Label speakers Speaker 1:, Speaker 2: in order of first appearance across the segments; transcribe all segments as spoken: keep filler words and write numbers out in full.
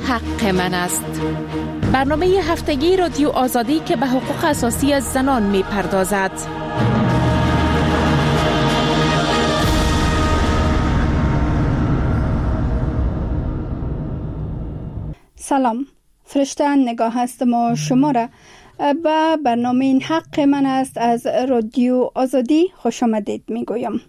Speaker 1: حق من است. برنامه هفتگی رادیو آزادی که به حقوق اساسی زنان می پردازد.
Speaker 2: سلام، فرشته نگاه هستم و شما را به برنامه این حق من است از رادیو آزادی خوش آمدید می گویم.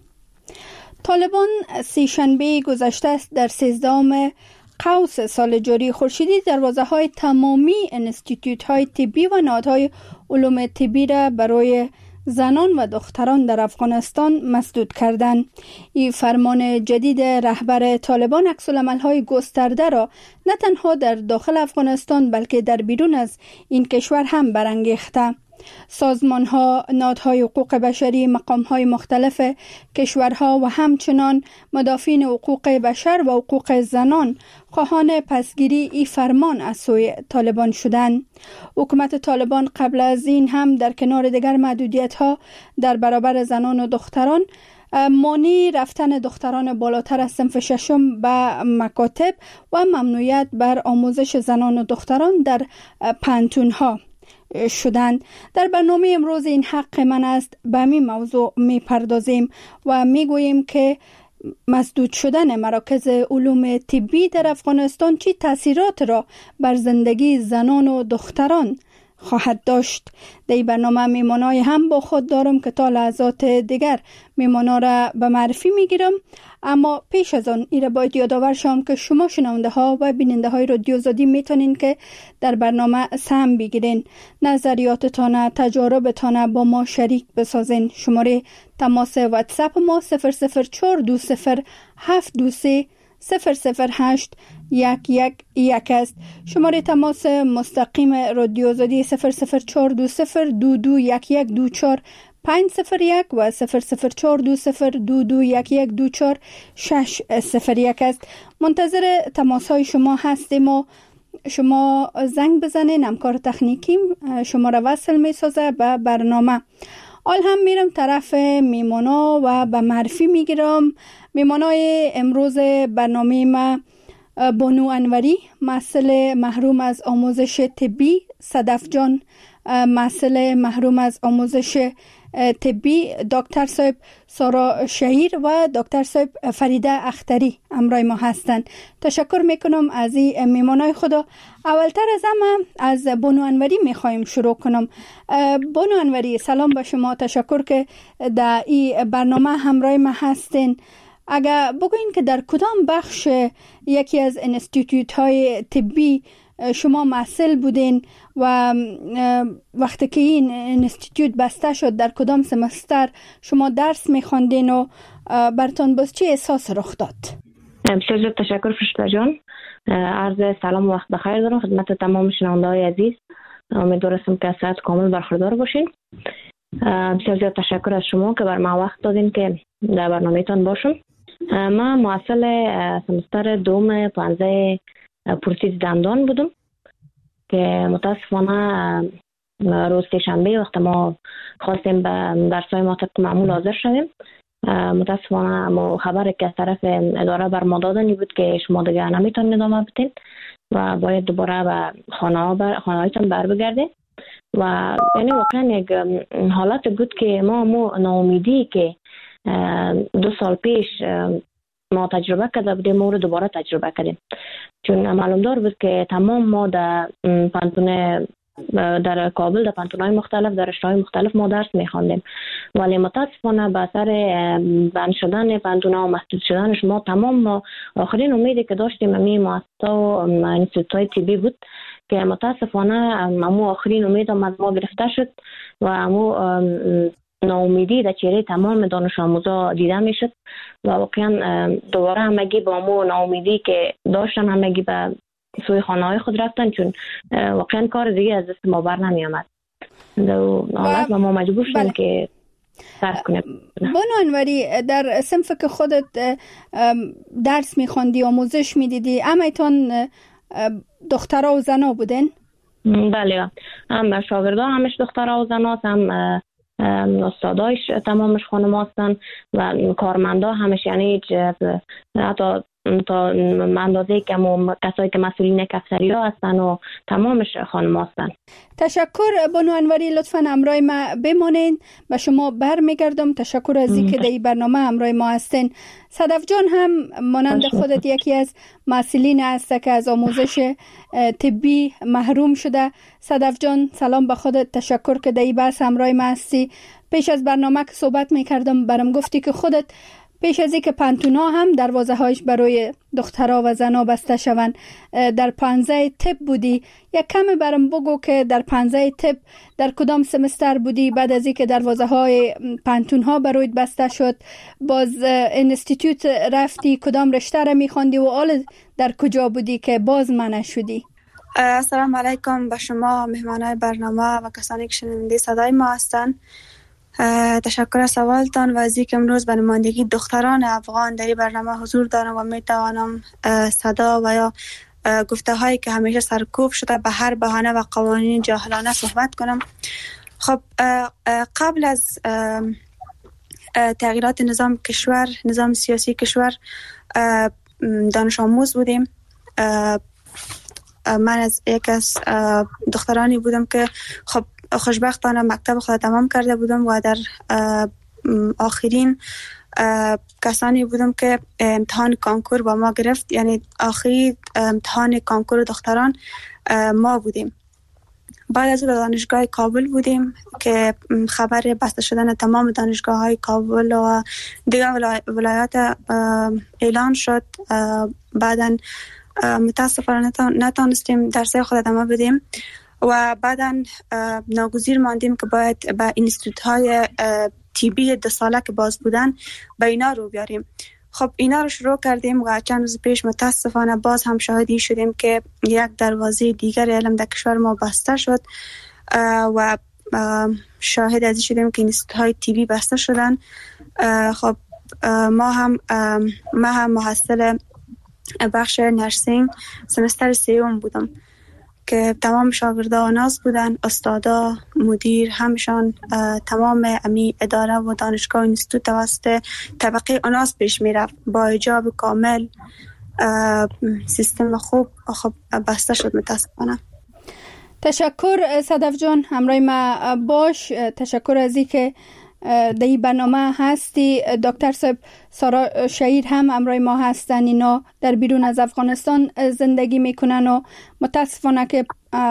Speaker 2: طالبان سی شنبه گذشته است در سیزدهم قوس سال جاری خورشیدی دروازه های تمامی انستیتوت های طبی و نهادهای علوم طبی را برای زنان و دختران در افغانستان مسدود کردند. این فرمان جدید رهبر طالبان عکس‌العمل های گسترده را نه تنها در داخل افغانستان بلکه در بیرون از این کشور هم برانگیخته. سازمان ها، نهادهای حقوق بشری، مقام های مختلف کشورها و همچنان مدافعین حقوق بشر و حقوق زنان خواهان پسگیری این فرمان از سوی طالبان شدند. حکومت طالبان قبل از این هم در کنار دیگر محدودیت ها در برابر زنان و دختران مانع رفتن دختران بالاتر از صنف ششم به مکاتب و ممنوعیت بر آموزش زنان و دختران در پانتون ها شدند. در برنامه امروز این حق من است به همین موضوع می پردازیم و می گوییم که مسدود شدن مراکز علوم طبی در افغانستان چه تاثیرات را بر زندگی زنان و دختران خواهد داشت. در این برنامه میمانای هم با خود دارم که تا لحظات دیگر میمانا را به معرفی میگیرم، اما پیش از آن ایره باید یادآور شم که شما شنونده ها و بیننده های رادیو آزادی میتونین که در برنامه سهم بگیرین، نظریاتتان، تجاربتان با ما شریک بسازین. شماره تماس واتساپ ما صفر صفر چهار دو صفر هفت دو سه صفر صفر هشت یک یک یک است. شماره تماس مستقیم رادیو آزادی صفر صفر چهار دو صفر دو دو یک یک دو چهار پنج صفر یک و صفر صفر چهار دو صفر دو دو یک یک دو چهار شش صفر یک است. منتظر تماس های شما هستیم و شما زنگ بزنین، همکار تکنیکیم شما را وصل می سازه به برنامه. آل هم میرم طرف میمانا و به معرفی میگیرم. میمانای امروز برنامه ما بانو انوری، مسئله محروم از آموزش طبی، صدف جان، مسئله محروم از آموزش طبی، دکتر صاحب سارا شهیر و دکتر صاحب فریده اختری همراه ما هستند. تشکر میکنم از این میمانای خدا. اولتر از همه از بانو انوری میخوایم شروع کنم. بانو انوری، سلام به شما، تشکر که در این برنامه همراه ما هستین. اگر بگوین که در کدام بخش یکی از انستیتوت های طبی شما مسئول بودین و وقتی که این انستیتوت بسته شد در کدام سمستر شما درس میخواندین و براتون باز چه احساس رخ داد؟
Speaker 3: بسیار زیاد تشکر فرشته جان. عرض سلام و وقت بخیر دارم خدمت تمام شنونده های عزیز. امیدوارم که از صحت کامل برخوردار باشین. بسیار زیاد تشکر از شما که بر من وقت دادین که در برنامه تان باشم. من محصل سمستر دوم پانزده پروتز دندان بودم که متاسفانه روز شنبه وقت ما خواستیم به درسای ما طبق معمول حاضر شدیم، متاسفانه ما خبر که از طرف اداره بر ما دادنی بود که شما دیگه نمیتونید ادامه بدین و باید دوباره به خانه بر خانه هایتان بر بگردید. و یعنی واقعا یک حالت بود که ما مو ناامیدی که دو سال پیش ما تجربه کرده بودیم ما رو دوباره تجربه کردیم، چون معلوم دار بود که تمام ما در پانتون در کابل در پانتون‌های مختلف در رشته‌های مختلف ما درس می‌خواندیم، ولی متاسفانه به اثر بند شدن پانتون‌ها و محدود شدنش ما تمام ما آخرین امیدی که داشتیم همین مؤسسات و انستیتوت‌های طبی بود که متاسفانه همون آخرین امید هم از ما گرفته شد و همون ناامیدی در چهره تمام دانش آموزا دیده میشد و واقعا دوباره همگی با همون ناامیدی که داشتن همگی به سوی خانه های خود رفتن، چون واقعا کار دیگه از دست ما بر نمی آمد و ما مجبور شدیم بله. که درس کنیم.
Speaker 2: بانو انوری، در صنف که خودت درس میخواندی آموزش میدیدی همایتان دخترها و زنها بودن؟
Speaker 3: بله، هم شاگردان همش دخترها و زنها، هم استادایش تمامش خانم هستن و کارمندا همش، یعنی حتی تا اندازه که کسایی که مسئولین کفتریا هستن و تمامش خانم هستن.
Speaker 2: تشکر بانو انوری، لطفاً همراه ما بمانین. به شما برمیگردم. تشکر از اینکه در این برنامه همراه ما هستین. صدف جان هم مانند خودت یکی از مسئولین است که از آموزش طبی محروم شده. صدف جان سلام به خودت، تشکر که در این بحث همراه ما هستی. پیش از برنامه که صحبت میکردم برام گفتی که خودت پیش از اینکه پانتونا هم دروازه هایش برای دخترها و زنها بسته شوند در پانزده طب بودی. یک کمی برام بگو که در پانزده طب در کدام سمستر بودی؟ بعد از اینکه دروازه های پانتون ها برایت بسته شد باز انستیتوت رفتی، کدام رشته را میخواندی و حال در کجا بودی که باز منع شدی؟
Speaker 4: السلام علیکم به شما مهمانای برنامه و کسانی که شنونده صدای ما هستند. تشکر از سوالتان و از اینکه امروز به نمایندگی دختران افغان در این برنامه حضور دارم و میتوانم صدا و یا گفته هایی که همیشه سرکوب شده به هر بهانه و قوانین جاهلانه صحبت کنم. خب قبل از تغییرات نظام کشور، نظام سیاسی کشور، دانش آموز بودیم. من از یک از دخترانی بودم که خب خوشبختانه مکتب خود تمام کرده بودم و در آخرین کسانی بودم که امتحان کانکور با ما گرفت. یعنی آخری امتحان کانکور دختران ما بودیم. بعد از اون دانشگاه کابل بودیم که خبر بسته شدن تمام دانشگاه های کابل و دیگر ولایات اعلان شد. بعداً متاسفانه نتانستیم درس خود ادامه بدیم و بعداً ناگزیر ماندیم که باید به اینستیتوت های طبی دو ساله که باز بودن به اینا رو بیاریم. خب اینا رو شروع کردیم و چند روز پیش متاسفانه باز هم شاهدی شدیم که یک دروازه دیگر علم در کشور ما بسته شد و شاهد از این شدیم که اینستیتوت های طبی بسته شدن. خب ما هم ما هم محصل بخش نرسینگ سمستر سیوم بودم که تمام شاگردان ناز بودن، استادا، مدیر، همشان تمام امی اداره و دانشگاه اینستیتوت توسط طبقه آناس پیش میرفت با حجاب کامل. سیستم خوب خب بسته شد متاسفانه.
Speaker 2: تشکر صدف جان، همراه ما باش. تشکر از این که در این برنامه هستی. دکتر صاحب سارا شهیر هم همراه ما هستن. اینا در بیرون از افغانستان زندگی میکنن و متاسفانه که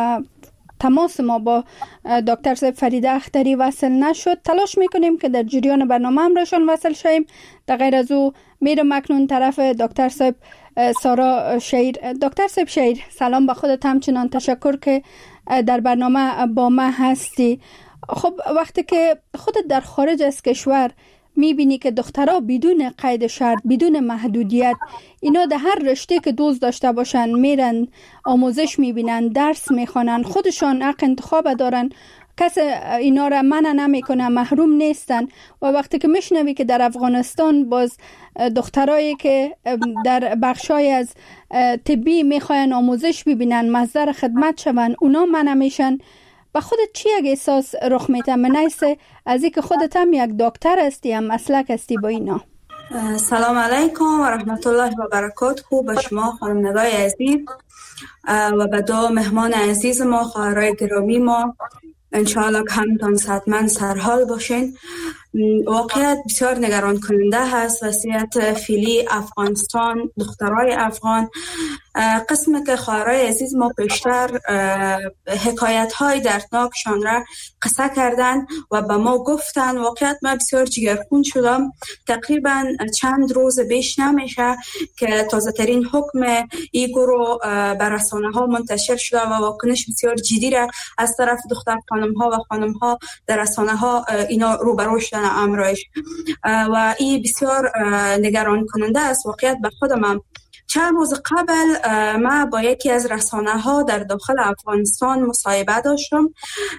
Speaker 2: تماس ما با دکتر صاحب فرید اختری وصل نشد. تلاش میکنیم که در جریان برنامه همراهشان وصل شویم. در غیر از او میرم اکنون طرف دکتر صاحب سارا شهیر. دکتر صاحب شهیر سلام به خودت، همچنان تشکر که در برنامه با ما هستی. خب وقتی که خودت در خارج از کشور میبینی که دخترها بدون قید شرط، بدون محدودیت، اینا در هر رشته که دوست داشته باشن میرن آموزش میبینن، درس میخوانن، خودشان حق انتخاب دارن، کس اینا را منع نمیکنه، محروم نیستن. و وقتی که میشنوی که در افغانستان باز دخترایی که در بخشای از طبی میخواین آموزش ببینن، مصدر خدمت شون، اونا منع میشن، با خودت چی یک احساس رخ میده؟ منیسه از اینکه خودت هم یک دکتر هستی، هم مسلک هستی با اینا.
Speaker 5: سلام علیکم و رحمت الله و برکاته. به شما خانم ندای عزیز و به دو مهمان عزیز ما، خواهرای گرامی ما، انشاءالله که همتان صحتمند سرحال باشین. واقعیت بسیار نگران کننده هست وضعیت فعلی افغانستان، دخترای افغان. قسمی که خواهرای عزیز ما پیشتر حکایت های دردناکشان را قصه کردن و به ما گفتن، واقعیت ما بسیار جگرخون شدم. تقریبا چند روز بیش نمیشه که تازه ترین حکم این گروه بر رسانه ها منتشر شده و واکنش بسیار جدی را از طرف دختر خانم ها و خانم ها در رسانه ها اینا رو بروش دادن امرایش و این بسیار نگران کننده است. واقعیت به خودم هم چند روز قبل ما با یکی از رسانه ها در داخل افغانستان مصاحبه داشتم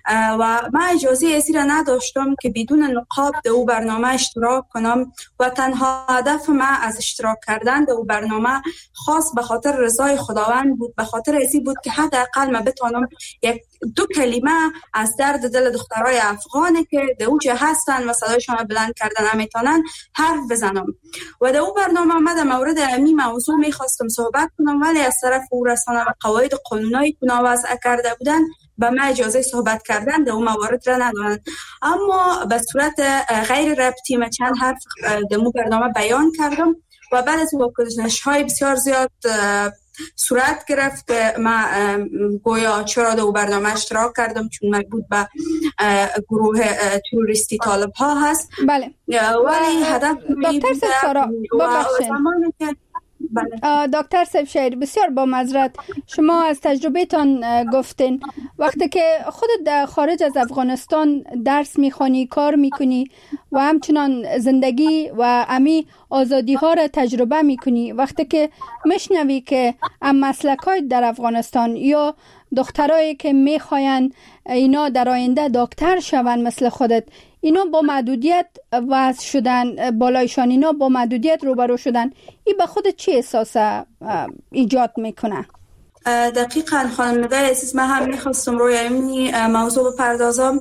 Speaker 5: و ما اجازه ازی را نداشتم که بدون نقاب در او برنامه اشتراک کنم و تنها هدف ما از اشتراک کردن در او برنامه خاص به خاطر رضای خداوند بود، به خاطر ازی بود که حداقل ما بتونم یک دو کلمه از درد دل دخترای افغانه که در اوجه هستن و صدایشان بلند کردن نمیتونن حرف بزنم. و در او برنامه ما در مورد امی موضوع می میخواستم صحبت کنم ولی از طرف او رسانه و قواعد قانونی که وضع کرده بودن به من اجازه صحبت کردن در اون موارد را ندارن. اما به صورت غیر ربطی من چند حرف در مو برنامه بیان کردم و بعد از واکنش های بسیار زیاد صورت گرفت که من گویا چرا در برنامه اشتراک کردم چون مربوط به گروه تروریستی طالب ها هست.
Speaker 2: بله.
Speaker 5: ولی هدف
Speaker 2: دکتر سارا
Speaker 5: زمانی که
Speaker 2: دکتر صاحب شهیر بسیار با معذرت شما از تجربه تان گفتین وقتی که خودت در خارج از افغانستان درس میخوانی کار میکنی و همچنان زندگی و امی آزادی ها را تجربه میکنی وقتی که میشنوی که ام مسلک های در افغانستان یا دخترایی که میخواین اینا در آینده دکتر شون مثل خودت اینا با محدودیت وضع شدن بالایشان اینا با محدودیت روبرو شدن این به خود چی احساس ایجاد میکنه؟
Speaker 5: دقیقاً خانم نگاه عزیز من هم میخواستم روی این موضوع بپردازم.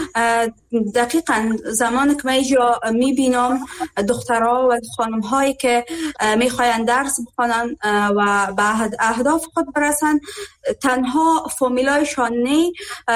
Speaker 5: دقیقاً زمانی که من اینجا میبینم دخترها و خانم‌هایی که میخواین درس بخونن و به اهداف خود برسن تنها فامیلایشان نه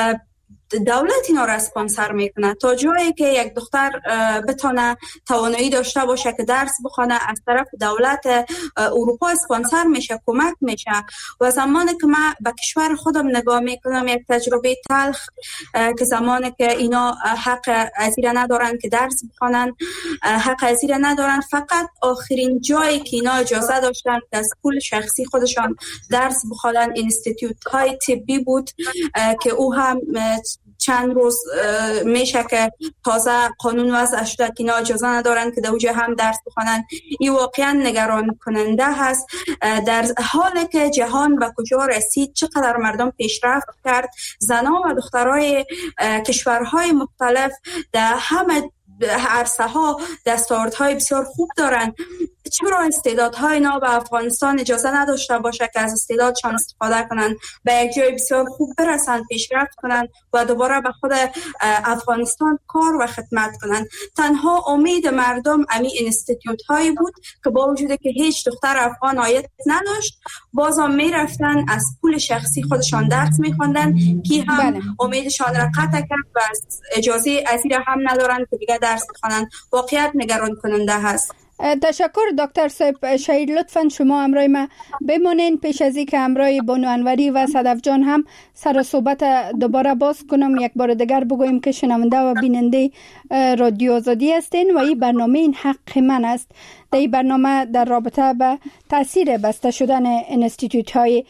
Speaker 5: دولت اینا را اسپانسر میکنه تا جایی که یک دختر بتونه توانایی داشته باشه که درس بخونه از طرف دولت اروپا اسپانسر میشه کمک میشه. و زمانی که من به کشور خودم نگاه میکنم یک تجربه تلخ که زمانی که اینا حق ازیره ندارن که درس بخونن حق ازیره ندارن فقط آخرین جایی که اینا اجازه داشتن که از پول شخصی خودشان درس بخونن اینستیتوت های طبی بود که او هم چند روز میشه که تازه قانون وضع شده که اینا اجازه ندارن که در اوجه هم درس بخونن. این واقعا نگران کننده هست در حالی که جهان به کجا رسید چقدر مردم پیشرفت کرد زنان و دخترای کشورهای مختلف در همه عرصه ها دستاوردهای بسیار خوب دارن. چرا استعدادهای اینا به افغانستان اجازه نداشته باشه که از استعدادشان استفاده کنن به یک جای بسیار خوب برسن پیشرفت کنن و دوباره به خود افغانستان کار و خدمت کنن؟ تنها امید مردم امی اینستیتوت هایی بود که با وجود که هیچ دختر افغان عاید نداشت بازم میرفتن از پول شخصی خودشان درس میخوندن که هم بله. امیدشان را قطع کرد و از اجازه ازیره هم ندارن که دیگه درس بخونن. واقعیت نگران کننده هست.
Speaker 2: تشکر دکتر صاحب شهیر. لطفاً شما همراه ما بمانین پیش از اینکه همراه بانو انوری و صدف جان هم سر صحبت دوباره باز کنم. یک بار دیگر بگویم که شنونده و بیننده رادیو آزادی هستین و این برنامه این حق من است. در این برنامه در رابطه به تاثیر بسته شدن انستیتوت های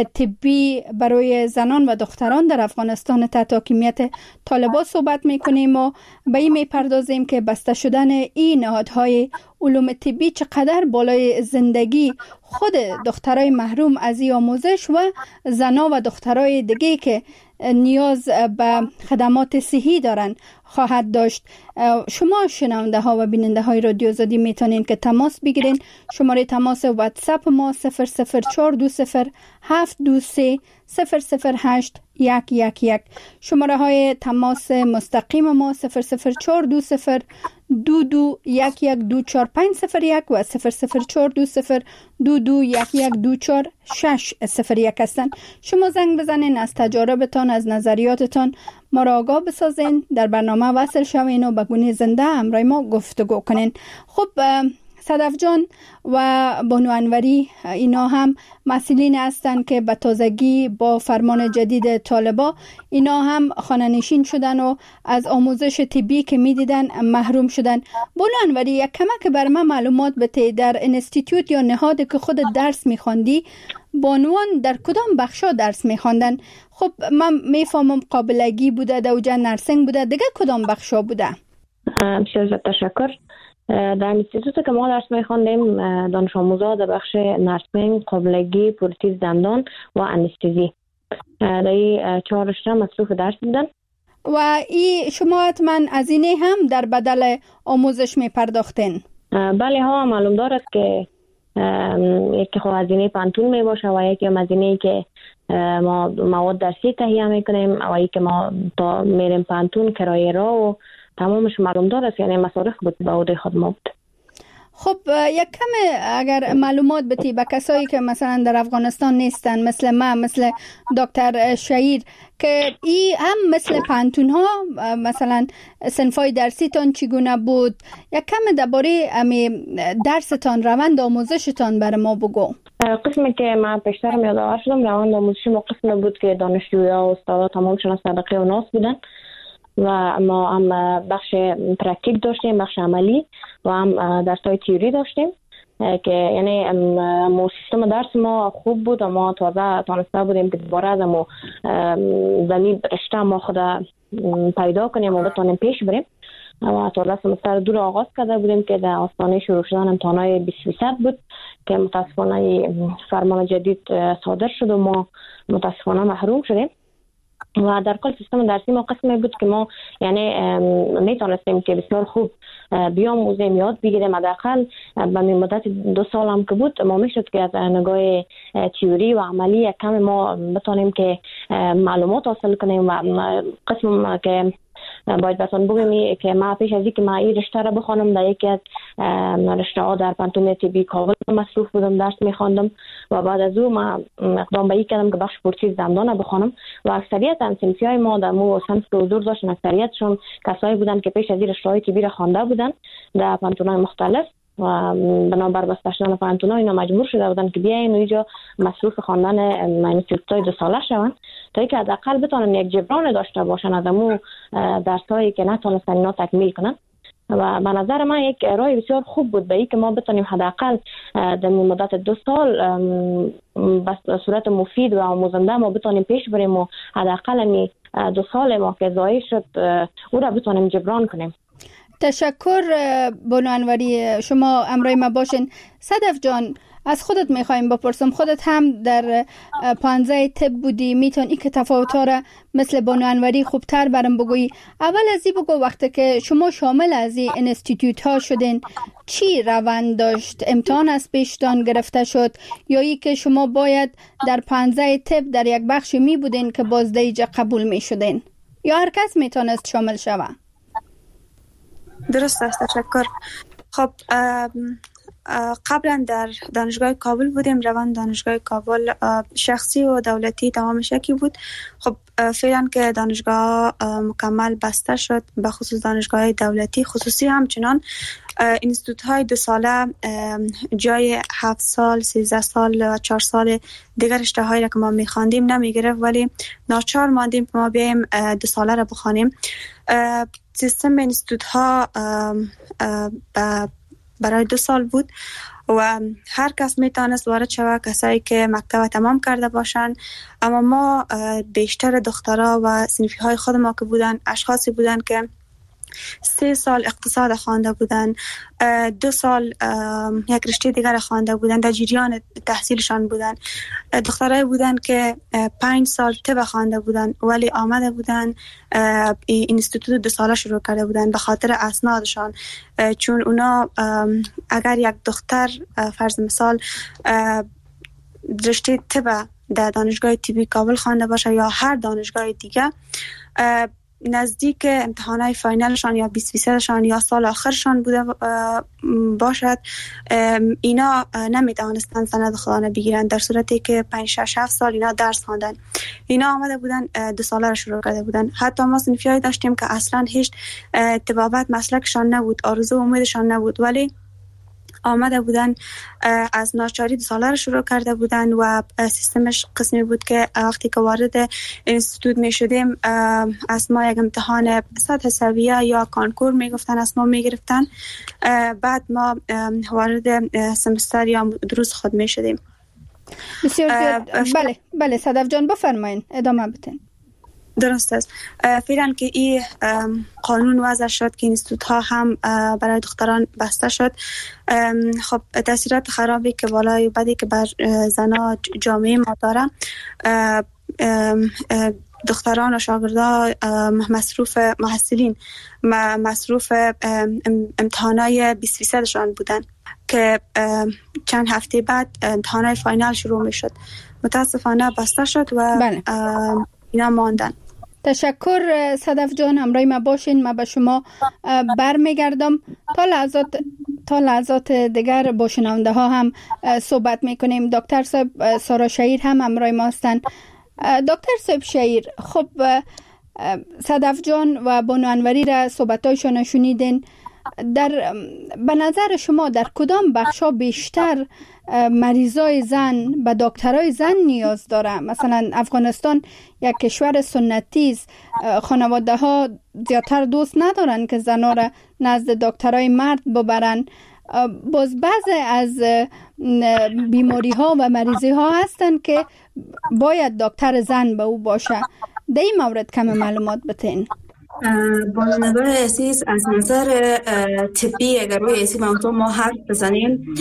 Speaker 2: طبی برای زنان و دختران در افغانستان تحت حاکمیت طالبان صحبت میکنیم و به این میپردازیم که بسته شدن این نهادهای علوم طبی چقدر بالای زندگی خود دخترای محروم از این آموزش و زنا و دخترای دیگه که نیاز به خدمات صحی دارن خواهد داشت. شما شنونده ها و بیننده های رادیو آزادی میتونین که تماس بگیرین. شماره تماس واتساپ ما صفر صفر چهار دو صفر هفت دو سه صفر صفر هشت یک یک یک. شماره های تماس مستقیم ما صفر صفر چهار دو صفر دو دو یک یک دو چهار پنج صفر یک و صفر صفر چهار دو صفر دو دو یک یک دو چهار شش صفر یک هستن. شما زنگ بزنین از تجاربتان از نظریاتتان ما را آگاه بسازین در برنامه وصل شوین و به گونه زنده همراه ما گفتگو کنین. خب صدف جان و بانو انوری اینا هم مسئولین هستند که به تازگی با فرمان جدید طالبا اینا هم خانه نشین شدن و از آموزش طبی که میدیدن محروم شدن. بانو انوری یک کمک بر من معلومات بده در انستیتوت یا نهادی که خود درس میخواندی بانوان در کدام بخشا درس میخواندن؟ خب من میفهمم قابلگی بوده دوجه نرسنگ بوده دیگه کدام بخشا بوده؟
Speaker 3: بسیار تشکر. در اینستیتوت که ما درس می‌خواندیم دانش آموزا در بخش نرسینگ، قابلگی، پروتز دندان و انستزی در این چهار رشته مصروف درس بودن.
Speaker 2: و این شما حتما هزینه هم در بدل آموزش می‌پرداختین؟
Speaker 3: بله ها، معلوم دارد که یکی خب هزینه پانتون می باشه و یکی هم هزینه که ما مواد درسی تهیه میکنیم و یکی ما تا میریم پانتون کرایه را و تمامش معلوم دارد، یعنی مصارف بود به عهده خود ما بود.
Speaker 2: خب یک کم اگر معلومات بدی به کسایی که مثلا در افغانستان نیستن، مثل من، مثل دکتر شهیر، که ای هم مثل پانتون ها مثلا صنفای درسیتان چگونه بود، یک کم درباره امی درستان، روند آموزشتان بر ما بگو.
Speaker 3: قسمی که من پیشتر یادآور شدم روند آموزشی ما قسمی بود که دانشجویا و استادا تمامشون از طبقه و ناس بودن و ما هم بخش پرکتیک داشتیم، بخش عملی و هم درس‌های تئوری داشتیم که یعنی ما سیستم درس ما خوب بود و ما تازه تانسته بودیم که دوباره از ما زمین رشته ما خود پیدا کنیم و بتونیم پیش بریم و تازه سمستر دو را آغاز کرده بودیم که در آستانه شروع شدن امتحانات بیست فیصد بود که متاسفانه فرمان جدید صادر شد و ما متاسفانه محروم شدیم و در کل سیستم درسی ما قسمی بود که ما یعنی میتونستیم که بسیار خوب بیاموزیم، یاد بگیریم. حداقل به مدت دو سال هم که بود ما میشد که از نگاه تئوری و عملی یک کم ما بتونیم که معلومات حاصل کنیم و قسم که باید بهتون بگم که ما پیش از اینکه ما این رشته را بخوانم در یکی از رشته ها در پانتون طبی کابل مصروف بودم، درس میخواندم و بعد از او ما اقدام به این کردم که بخش پرسید زمدان بخوانم و اکثریت صنفی های ما در مو صنف که حضور داشتن اکثریتشون کسایی بودن که پیش از این رشته های طبی را خوانده بودن در پانتون های مختلف و بنابر بسته شدن پانتون ها اینا مجبور شده بودن که بیاین و اینجا مصروف خواندن انستیتوت‌های دو ساله شوند تا اینکه حداقل بتونن یک جبران داشته باشن از اون درسایی که نتونستن اینا تکمیل کنن و به نظر من یک راه بسیار خوب بود به این که ما بتونیم حداقل در مدت دو سال به صورت مفید و آموزنده ما بتونیم پیش بریم و حداقل دو سال ما که ضایع شد او را بتونیم جبران کنیم.
Speaker 2: تشکر بانو انوری، شما امروی ما باشین. صدف جان، از خودت میخوایم بپرسم، خودت هم در پانزده طب بودی، میتونی که تفاوت‌ها را مثل بانو انوری خوبتر برام بگویی. اول از این بگو وقتی که شما شامل از این انستیتوت ها شدین چی روند داشت؟ امتحان از پیشتان گرفته شد یا ای که شما باید در پانزده طب در یک بخش می بودین که بازدهیجه قبول می شدین یا هر کس میتونست شامل شوه؟
Speaker 4: درست است، تشکر. خب قبلا در دانشگاه کابل بودیم. روند دانشگاه کابل شخصی و دولتی تمامش یکی بود. خب فعلا که دانشگاه مکمل بسته شد، به خصوص دانشگاه دولتی خصوصی همچنان اینستیتوت های دو ساله جای هفت سال، سیزده سال و چهار سال دیگر رشته هایی را که ما میخواندیم نمیگرفت، ولی ناچار ماندیم که ما بیایم دو ساله را بخوانیم. سیستم اینستیتوت ها برای دو سال بود و هر کس میتونست وارد شود، کسایی که مکتب تمام کرده باشند. اما ما بیشتر دخترها و صنفی های خود ما که بودن اشخاصی بودن که سه سال اقتصاد خوانده بودن، دو سال یک رشته دیگر خوانده بودن، در جریان تحصیلشان بودن. دخترای بودن که پنج سال طب خوانده بودن ولی آمده بودن اینستیتوت دو ساله شروع کرده بودن به خاطر اسنادشان، چون اونا اگر یک دختر فرض مثال رشته طب در دانشگاه طبی کابل خوانده باشه یا هر دانشگاه دیگه، نزدیک امتحانات فاینالشان یا بیست فیصدشان یا سال آخرشان بوده باشد، اینا نمیتوانستن سند خودانه بگیرن، در صورتی که پنج شش هفت سال اینا درس خواندن. اینا آمده بودن دو ساله رو شروع کرده بودن. حتی ما صنفیایی داشتیم که اصلا هیچ طبابت مسلکشان نبود، آرزو و امیدشان نبود، ولی آمده بودن از ناچاری دو ساله رو شروع کرده بودن و سیستمش قسمی بود که وقتی که وارد اینستیتوت می شدیم از ما یک امتحان سطح سویه یا کانکور می گفتن از ما می گرفتن، بعد ما وارد سمستر یا دروس خود می شدیم.
Speaker 2: بسیار زیاد. بله بله صدف جان بفرمایین، ادامه بدین.
Speaker 4: درست است. فعلا که این قانون وضع شد که اینستیتوت ها هم برای دختران بسته شد، خب تاثیرات خرابی که بالای بدی که بر زنا جامعه ما داره، دختران و شاگردان مصروف محصلین مصروف امتحانای بیست فیصدشان بودن که چند هفته بعد امتحانای فاینال شروع می شد. متاسفانه بسته شد و بله. اینا ماندن.
Speaker 2: تشکر صدف جان، همراه ما باشین. ما به شما برمیگردم. تا لحظات تا لحظات دیگر با شنونده ها هم صحبت میکنیم. دکتر صاحب سارا شهیر هم همراه ما هستند. دکتر صاحب شهیر، خب صدف جان و بانو انوری را صحبتایشان شنیدین. در به نظر شما در کدام بخشا بیشتر مریضای زن به دکترای زن نیاز داره؟ مثلا افغانستان یک کشور سنتی است، خانواده ها زیادتر دوست ندارن که زنا را نزد دکترای مرد ببرن. باز بعضی از بیماری ها و مریضی ها هستن که باید دکتر زن به او باشه. در این مورد کم معلومات بتین.
Speaker 5: با نگاه عزیز، از نظر طبی اگر روی این موضوع ما حرف بزنیم،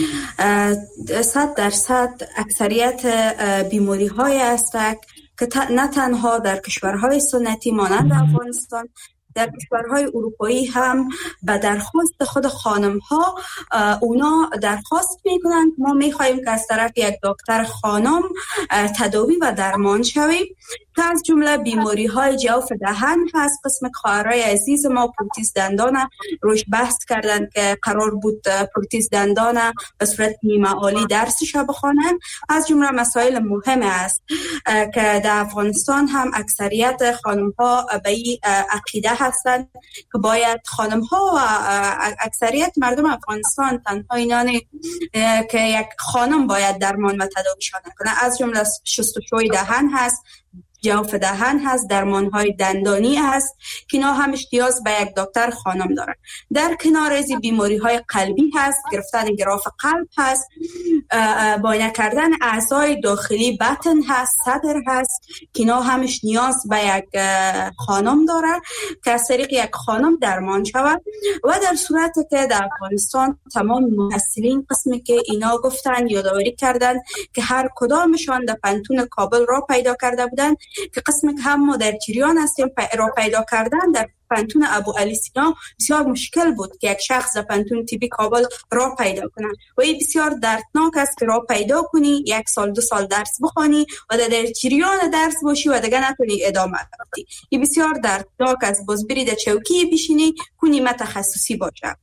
Speaker 5: صد درصد اکثریت بیماری های است که نه تنها در کشورهای سنتی مانند افغانستان، در کشورهای اروپایی هم به درخواست خود خانم ها اونا درخواست میکنند ما میخواهیم که از طرف یک دکتر خانم تداوی و درمان شویم، که از جمله بیماری های جوف دهن هست. قسم خواهرای عزیز ما پروتز دندان روش بحث کردن که قرار بود پروتز دندان به صورت نیمه عالی درسش بخوانن. از جمله مسائل مهم است که در افغانستان هم اکثریت خانم ها به این عقیده هستند که باید خانم ها و اکثریت مردم افغانستان تنها اینانی که یک خانم باید درمان و تداویشان کنه. از جمله شستشوی دهن هست، جوف دهن هست، درمان‌های دندانی هست که اینا هم احتیاج به یک دکتر خانم دارن. در کنار از بیماری‌های قلبی هست، گرفتن گراف قلب هست، معاینه کردن اعضای داخلی بطن هست، صدر هست که اینا همش نیاز به یک خانم داره که از طریق یک خانم درمان شود. و در صورتی که در افغانستان تمام محصلین قسمی که اینا گفتن یادآوری کردن که هر کدامشان در پنتون کابل را پیدا کرده بودن، که قسمی که هم ما در جریان هستیم را پیدا کردن در پنتون ابو علی سینا بسیار مشکل بود که یک شخص در پنتون طبی کابل را پیدا کنه و این بسیار دردناک است که را پیدا کنی، یک سال دو سال درس بخوانی و در جریان درس باشی و دیگه نتونی ادامه بدی. این بسیار دردناک است. باز بری در چوکی بشینی کنی متخصصی باشه.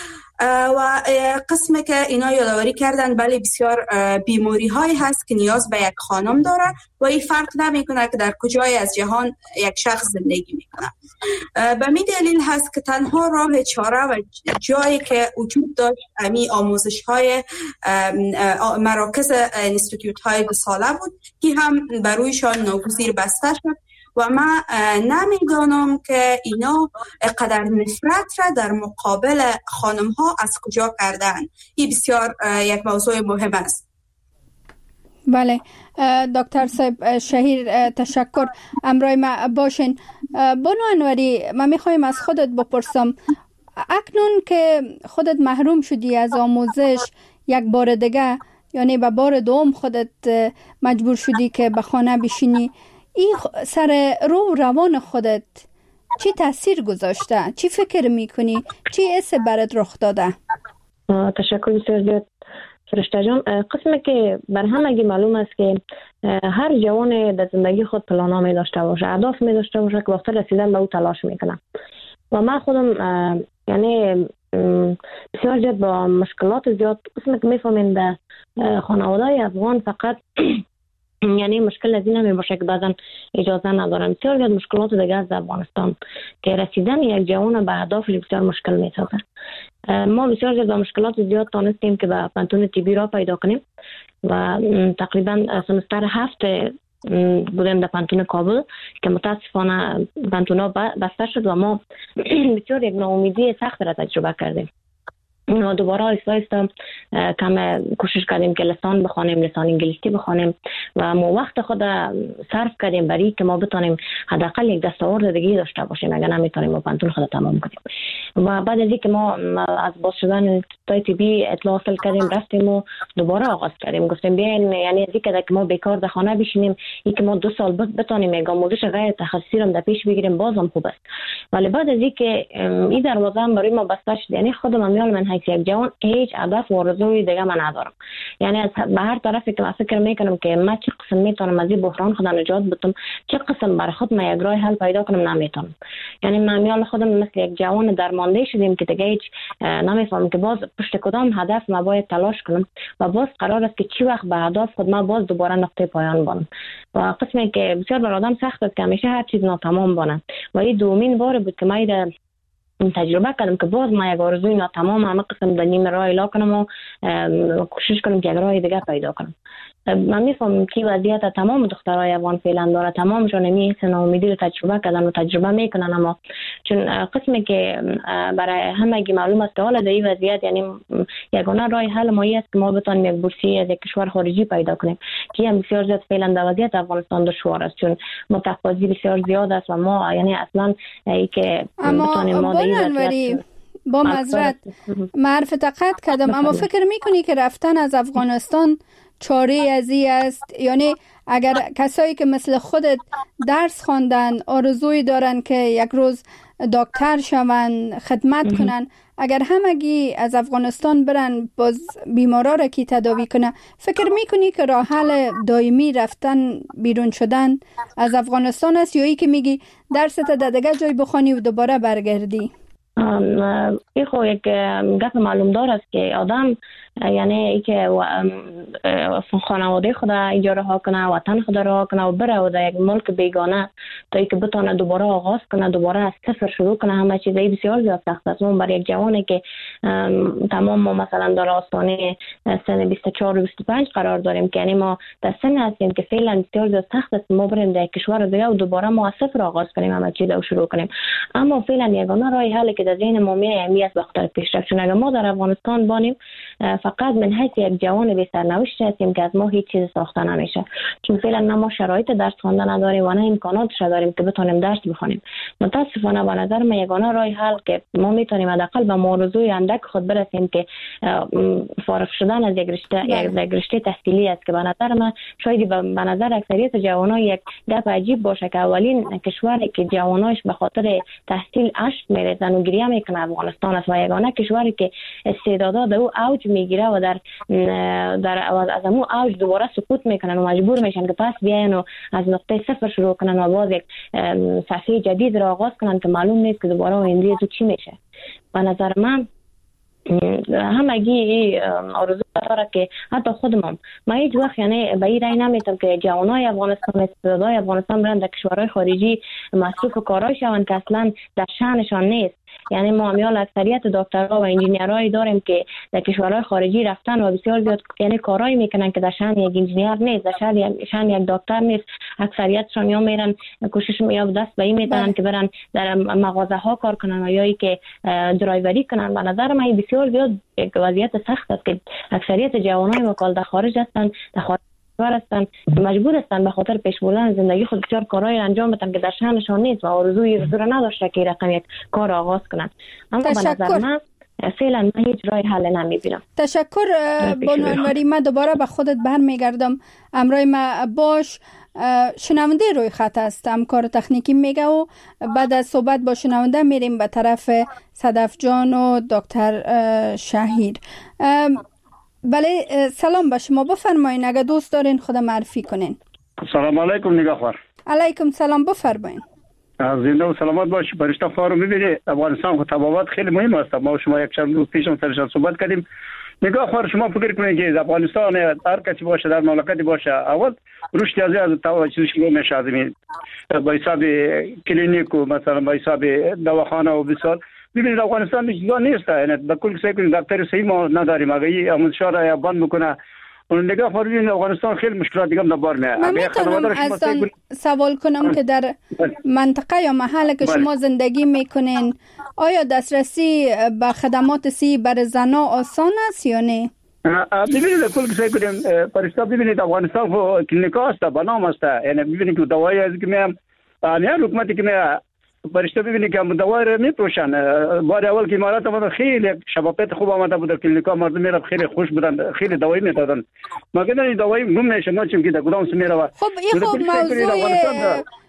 Speaker 5: و قسمی که اینا یادآوری کردن بله بسیار بیماری های هست که نیاز به یک خانم داره و این فرق نمی کنه که در کجای از جهان یک شخص زندگی میکنه. به می دلیل هست که تنها راه چاره و جایی که وجود داشت امی آموزش های مراکز انستیتوت های دو ساله بود که هم برویشان ناگزیر بسته شد و من نمیدانم که اینا قدر نفرت را در مقابل خانم ها از کجا کردن. این بسیار یک موضوع مهم است.
Speaker 2: بله دکتر صاحب شهیر تشکر، امرای ما باشین. بانو انوری، من میخوایم از خودت بپرسم اکنون که خودت محروم شدی از آموزش یک بار دیگه، یعنی به بار دوم خودت مجبور شدی که به خانه بشینی، این سر رو روان خودت چی تاثیر گذاشته؟ چی فکر میکنی؟ چی حس برات رخ داده؟
Speaker 3: تشکر بسیار زیاد فرشته جان. قسمی که بر همگی معلوم است که هر جوان در زندگی خود پلانا می داشته باشه، اهداف می داشته باشه که وقت رسیدن به او تلاش میکنه و من خودم یعنی بسیار زیاد با مشکلات زیاد قسمی که میفهمین در خانواده افغان فقط یعنی مشکل از این همی باشه که بعضا اجازه ندارن. بسیار زیاد مشکلات دیگه از افغانستان که رسیدن یک جوان به اهدافش بسیار مشکل میسازه. ما بسیار زیاد با مشکلات زیاد تانستیم که به پنتون طبی را پیدا کنیم و تقریبا سمستر هفت بودیم در پنتون کابل که متاسفانه پنتونا بسته شد و ما بسیار یک ناامیدی سخت را تجربه کردیم و دوباره آیسته آیسته کم کوشش کردیم که لسان بخوانیم، لسان انگلیسی بخوانیم و ما وقت خود صرف کردیم برای که ما بتونیم حداقل یک دستاورد دیگه داشته باشیم اگر نمیتونیم ما پنتون خود تمام کنیم. و بعد از اینکه ما از باز شدن تای طبی اطلاع حاصل کردیم رفتیم و دوباره آغاز کردیم، گفتیم بیاین یعنی از اینکه ما بیکار در خانه بشینیم اینکه ما دو سال بعد بتونیم یک آموزش غیر تخصصی رو در پیش بگیریم بازم خوب است. ولی بعد از اینکه این دروازه هم برای ما بسته شد، یعنی خودم میال من حیث یک جوان هیچ هدف و آرزوی دیگه من ندارم. یعنی از به هر طرفی که من فکر میکنم که من چه قسم میتونم از این بحران خودم نجات بدم، چه قسم برای خود من یک راه حل پیدا کنم نمیتونم. یعنی من میال خودم مثل یک جوان درمانده شدیم که دیگه هیچ نمیفهمم که باز پشت کدام هدف من باید تلاش کنم و باز قرار است که چی وقت به هدف خود من باز دوباره نقطه پایان بانم. و قسمی که بسیار بر آدم سخت است که همیشه هر چیز ناتمام بانه و این دومین بار بود که من تجربه کردم که باز ما یک آرزوی ناتمام همه قسم در نیم راه الا کنم و کوشش کنم که یک راه دیگه پیدا کنم. من میفهمم که وضعیت تمام دخترای افغان فعلا داره، تمامشون می حس ناامیدی رو تجربه کردن و تجربه میکنن، اما چون قسمی که برای همگی معلوم است که حالا در این وضعیت یعنی یگانه راه حل ما است که ما بتونیم یک بورسیه از یک کشور خارجی پیدا کنیم که هم بسیار زیاد فعلا در وضعیت افغانستان دشوار است چون متقاضی بسیار زیاد است و ما یعنی اصلا ای که
Speaker 2: بتونیم ما در با معذرت معرف قطع کردم، اما فکر میکنی که رفتن از افغانستان چاره ازی است؟ یعنی اگر کسایی که مثل خودت درس خواندن آرزوی دارن که یک روز دکتر شون خدمت کنن، اگر همگی از افغانستان برن باز بیمارا را کی تداوی کنه، فکر میکنی که راه حل دائمی رفتن بیرون شدن از افغانستان است یا ای که میگی درست در دیگه جای بخوانی و دوباره برگردی؟
Speaker 3: این خو یک گپ معلوم دار است که آدم یعنی ای که خانواده خود اجاره ها کنه، وطن خود رها کنه و بره و در یک ملک بیگانه تا ای که بتونه دوباره آغاز کنه، دوباره از صفر شروع کنه، همه چیز بسیار زیاد سخت است. اون برای یک جوانی که تمام ما مثلا در آستانه سن بیست و چهار و بیست و پنج قرار داریم که یعنی ما در سن هستیم که فعلا بسیار زیاد سخت است ما بریم در کشور دیگه و دوباره ما از صفر آغاز کنیم همه چیز رو شروع کنیم. اما فعلا یگانه راه حلی که در ذهن ما میاد اهمیت به خاطر پیشرفت، چون اگر ما در افغانستان بانیم فقط من حیث یک جوان بی سرنوشت هستیم که از ما هیچ چیز ساخته نمیشه، چون فعلا نه ما شرایط درس خواندن نداریم و نه امکاناتش داریم که بتونیم درس بخونیم. متاسفانه به نظر من یگانه راه حل که ما میتونیم حداقل به موضوع اندک خود برسیم که فارغ شدن از یک رشته یک رشته تحصیلی است که به نظر من شاید به نظر اکثریت جوانان یک گپ عجیب باشه که اولین کشوری که جواناش به خاطر تحصیل اشک میریزن و گریه میکنه افغانستان است و یگانه کشوری که استعدادات او اوج میگیره و در در از امو اوج دوباره سقوط میکنن و مجبور میشن که پس بیاین و از نقطه صفر شروع کنن و باز یک صفحه جدید را آغاز کنن که معلوم نیست که دوباره آینده تو چی میشه. به نظر من همگی آرزو داره که حتی خودم ما هیچ وقت یعنی به این رای نمیتم که جوانای افغانستان استعدادای افغانستان برن در کشورهای خارجی مصروف کارای شون که اصلا در شأنشان نیست. یعنی ما میال اکثریت دکترها و انجینیرایی داریم که در کشورهای خارجی رفتن و بسیار زیاد یعنی کارایی میکنن که در شأن یک انجینیر نیست، در شأن یک دکتر نیست. اکثریتشون یا میرن کوشش یا دست به این میتونن که برن در مغازه ها کار کنن و یا ای که درایوری کنن. به نظر من بسیار زیاد یک وضعیت سخت است که اکثریت جوانای ما در خارج هستن، در خارج هستن مجبور هستن به خاطر پیش بردن زندگی خود بسیار کارهای انجام بدن که در شأنشان نیست و آرزوی حضور نداشته که رقم یک کار آغاز کنن. اما به نظر من فعلا من هیچ راه حل نمیبینم.
Speaker 2: تشکر بانو انوری. من دوباره به خودت برمیگردم. امروز ما باش شنونده روی خط است، همکار تکنیکی میگه و بعد از صحبت با شنونده میریم به طرف صدف جان و دکتر شهیر. بله سلام به شما، بفرمایین اگه دوست دارین خود معرفی کنین.
Speaker 6: سلام علیکم نگاهوار.
Speaker 2: علیکم سلام، بفرمایین.
Speaker 6: زنده و سلامت باشی. برشته خواهر رو میبینی افغانستان خود تبابات خیلی مهم است. ما شما یک چند روز پیش هم سرشان صحبت کردیم. نگاهوار شما فکر کنید که افغانستان هر کسی باشه در مملکتی باشه اول رشد از از توجه شروع میشه از این با حساب کلینیک و مثلا با حساب دواخانه و بسیار. ببینید افغانستان چیزا نیست، یعنی به کل سعی کنید دکتر صحیح ما نداریم. اگه این امونشا را بند میکنه اون نگاه فرضین افغانستان خیلی مشکلات دیگه دنبال میاد.
Speaker 2: من میتونم از سوال کنم که در منطقه یا محله که شما زندگی میکنین آیا دسترسی به خدمات صحی برای زنا آسان است یا نه؟
Speaker 6: ببینید کل سعی کنیم پرستا ببینید افغانستان خو کلینیکا است بنام است، یعنی ببینید که دوایی از که میام نه حکومتی که میام برشته ببینید که دوایی میپروشن. بار اول که امارات ما خیلی شبابت خوب آمده بود، کلینیکا مردم میرفت خیلی خوش بودن، خیلی دوائی میدادن. مگر این دوائی گم نشه ما چون که در کدام سمیره.
Speaker 2: خب این خب موضوع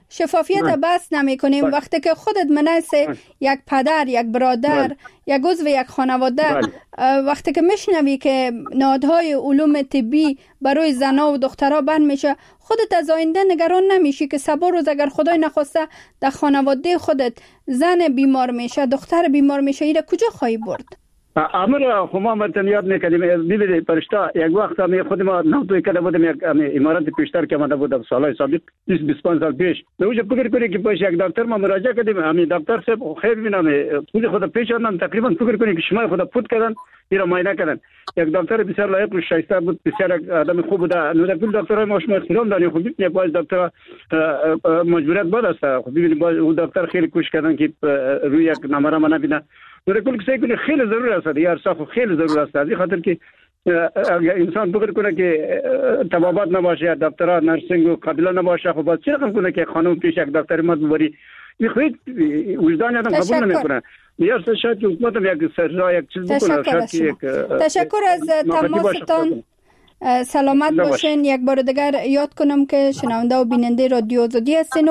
Speaker 2: شفافیت بس نمی کنیم. بله. وقتی که خودت منعس یک پدر، یک برادر، بله. یک عضو یک خانواده، بله. وقتی که میشنوی که نهادهای علوم طبی برای زنها و دخترها بند میشه، خودت از آینده نگران نمیشی که سبا روز اگر خدای نخواسته در خانواده خودت زن بیمار میشه، دختر بیمار میشه، ایره کجا خواهی برد؟
Speaker 6: امر خما متن یاد میکنیم. ببینید فرشته، یک وقت می خود ما نوتوی کرده بودم، یک امارات پیشتر که آمده بودم سالهای سابق بیست بیست و پنج سال پیش. اونجا فکر کنید که پیش یک دکتر ما مراجعه کردیم، همین دکتر صاحب خیر ببینم خود خود پیش آمدن، تقریبا فکر کنید که شما خود فوت کردن، ایرا معاینه کردن. یک دکتر بسیار لایق و شایسته بود، بسیار آدم خوب بود. نو کل دکترای ما شما احترام داریم. خب ببینید باز دکتر مجبوریت بود است. خب ببینید باز اون دکتر خیلی کوشش کردن که روی یک نمره ما نبینه. در کل کسی کنه خیلی ضرور است، یار صاحب خیلی ضرور است. از این خاطر که انسان فکر کنه که طبابت نباشه، دکترا نرسینگ و قابل نباشه، خب باز چی رقم کنه که خانم پیش یک دکتر مات ببری؟ این خود وجدان آدم قبول نمیکنه. یا شاید که حکومت هم یک سرجا یک چیز بکنه.
Speaker 2: تشکر, تشکر از تماستان. سلامت باشین. یک بار دیگر یاد کنم که شنونده و بیننده رادیو آزادی هستین و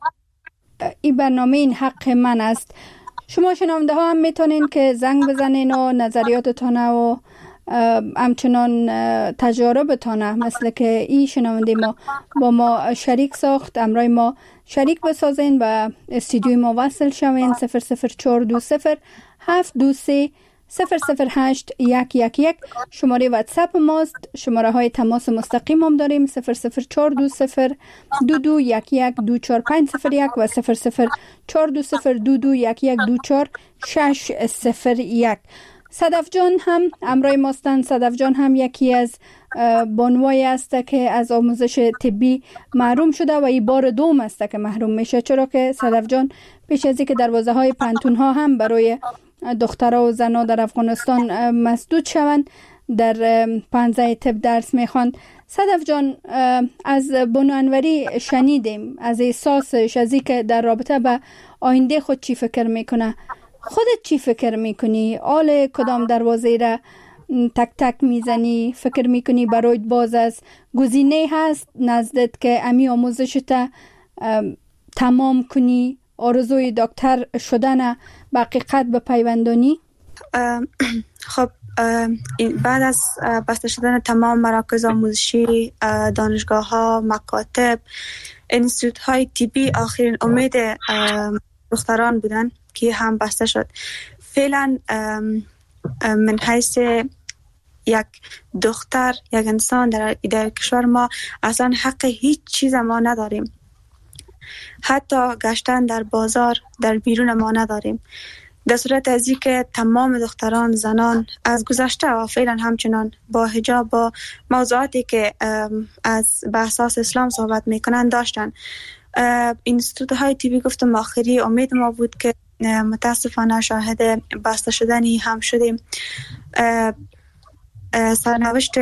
Speaker 2: این برنامه این حق من است. شما شنونده ها هم میتونین که زنگ بزنین و نظریاتتان و همچنان تجاربتان مثل که این شنونده ما با ما شریک ساخت، امرای ما شریک بسازین و استودیوی ما وصل شوین. صفر صفر چهار دو صفر هفت دو سه صفر صفر هشت یک یک یک شماره واتساپ ماست. شماره های تماس مستقیم هم داریم، صفر صفر چهار دو صفر دو دو یک یک دو چهار پنج صفر یک و صفر صفر چهار دو صفر دو دو یک یک دو چهار شش صفر یک. صدف جان هم امرای ماستن. صدف جان هم یکی از بانوایی است که از آموزش طبی محروم شده و این بار دوم است که محروم میشه، چرا که صدف جان پیش از اینکه دروازه های پانتون ها هم برای دخترها و زنها در افغانستان مسدود شوند، در پانزده طب درس میخواند. صدف جان، از بانو انوری شنیدیم از احساسش، از اینکه در رابطه به آینده خود چی فکر میکنه. خودت چی فکر میکنی؟ آل کدام دروازه را تک تک میزنی؟ فکر میکنی برای باز از گزینه هست نزدت که امی آموزشت تمام کنی، آرزوی دکتر شدن به حقیقت به پیوندانی؟
Speaker 4: خب بعد از بسته شدن تمام مراکز آموزشی، دانشگاه ها، مکاتب، انستیتوت های طبی، آخرین امید دختران بودن که هم بسته شد. فعلا من حیث یک دختر، یک انسان در, در کشور ما اصلا حق هیچ چیز ما نداریم. حتی گشتن در بازار در بیرون ما نداریم. در صورت از این که تمام دختران، زنان از گذشته و فعلا همچنان با حجاب، با موضوعاتی که از به اساس اسلام صحبت میکنن داشتن. اینستیتوت های طبی گفتم آخری امید ما بود که متاسفانه شاهد بسته شدنی هم شدیم. سرنوشت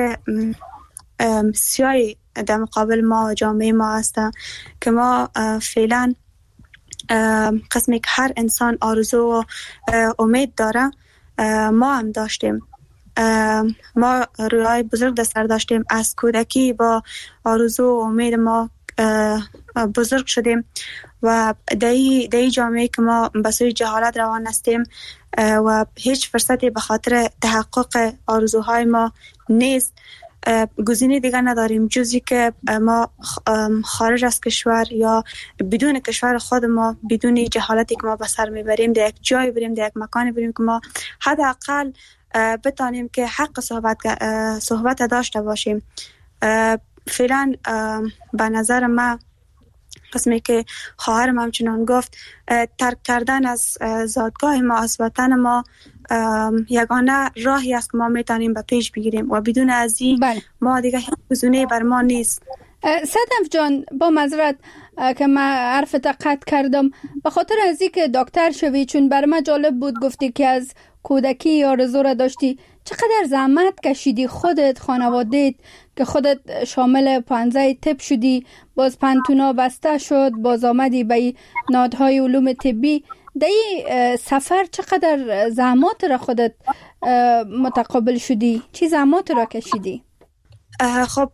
Speaker 4: سیاهی در مقابل ما جامعه ما هست که ما فعلا قسمی که هر انسان آرزو و امید داره ما هم داشتیم. ما رویای بزرگ در سر داشتیم، از کودکی با آرزو و امید ما بزرگ شدیم و در این جامعه که ما به سوی جهالت روان هستیم و هیچ فرصتی به خاطر تحقق آرزوهای ما نیست. گزینه دیگر نداریم جزی که ما خارج از کشور یا بدون کشور خود ما، بدون جهالتی که ما به سر میبریم، در یک جای بریم، در یک مکانی بریم که ما حداقل بتانیم که حق صحبت صحبت داشته باشیم. فعلا به نظر من قسمی که خواهرم همچنان گفت، ترک کردن از زادگاه ما، از وطن ما یگانه راهی است که ما میتونیم به پیش بگیریم و بدون از این بله. ما دیگه هیچ گزینه‌ای بر ما نیست.
Speaker 2: صدف جان، با معذرت که من حرفت قطع کردم، به خاطر از این که دکتر شوی، چون بر من جالب بود گفتی که از کودکی آرزو را داشتی، چقدر زحمت کشیدی خودت، خانواده‌ت که خودت شامل پانزده طب شدی، باز پانتونا بسته شد، باز آمدی به نهادهای علوم طبی. در این سفر چقدر زحمات را خودت متقابل شدی؟ چی زحمات را کشیدی؟
Speaker 4: خب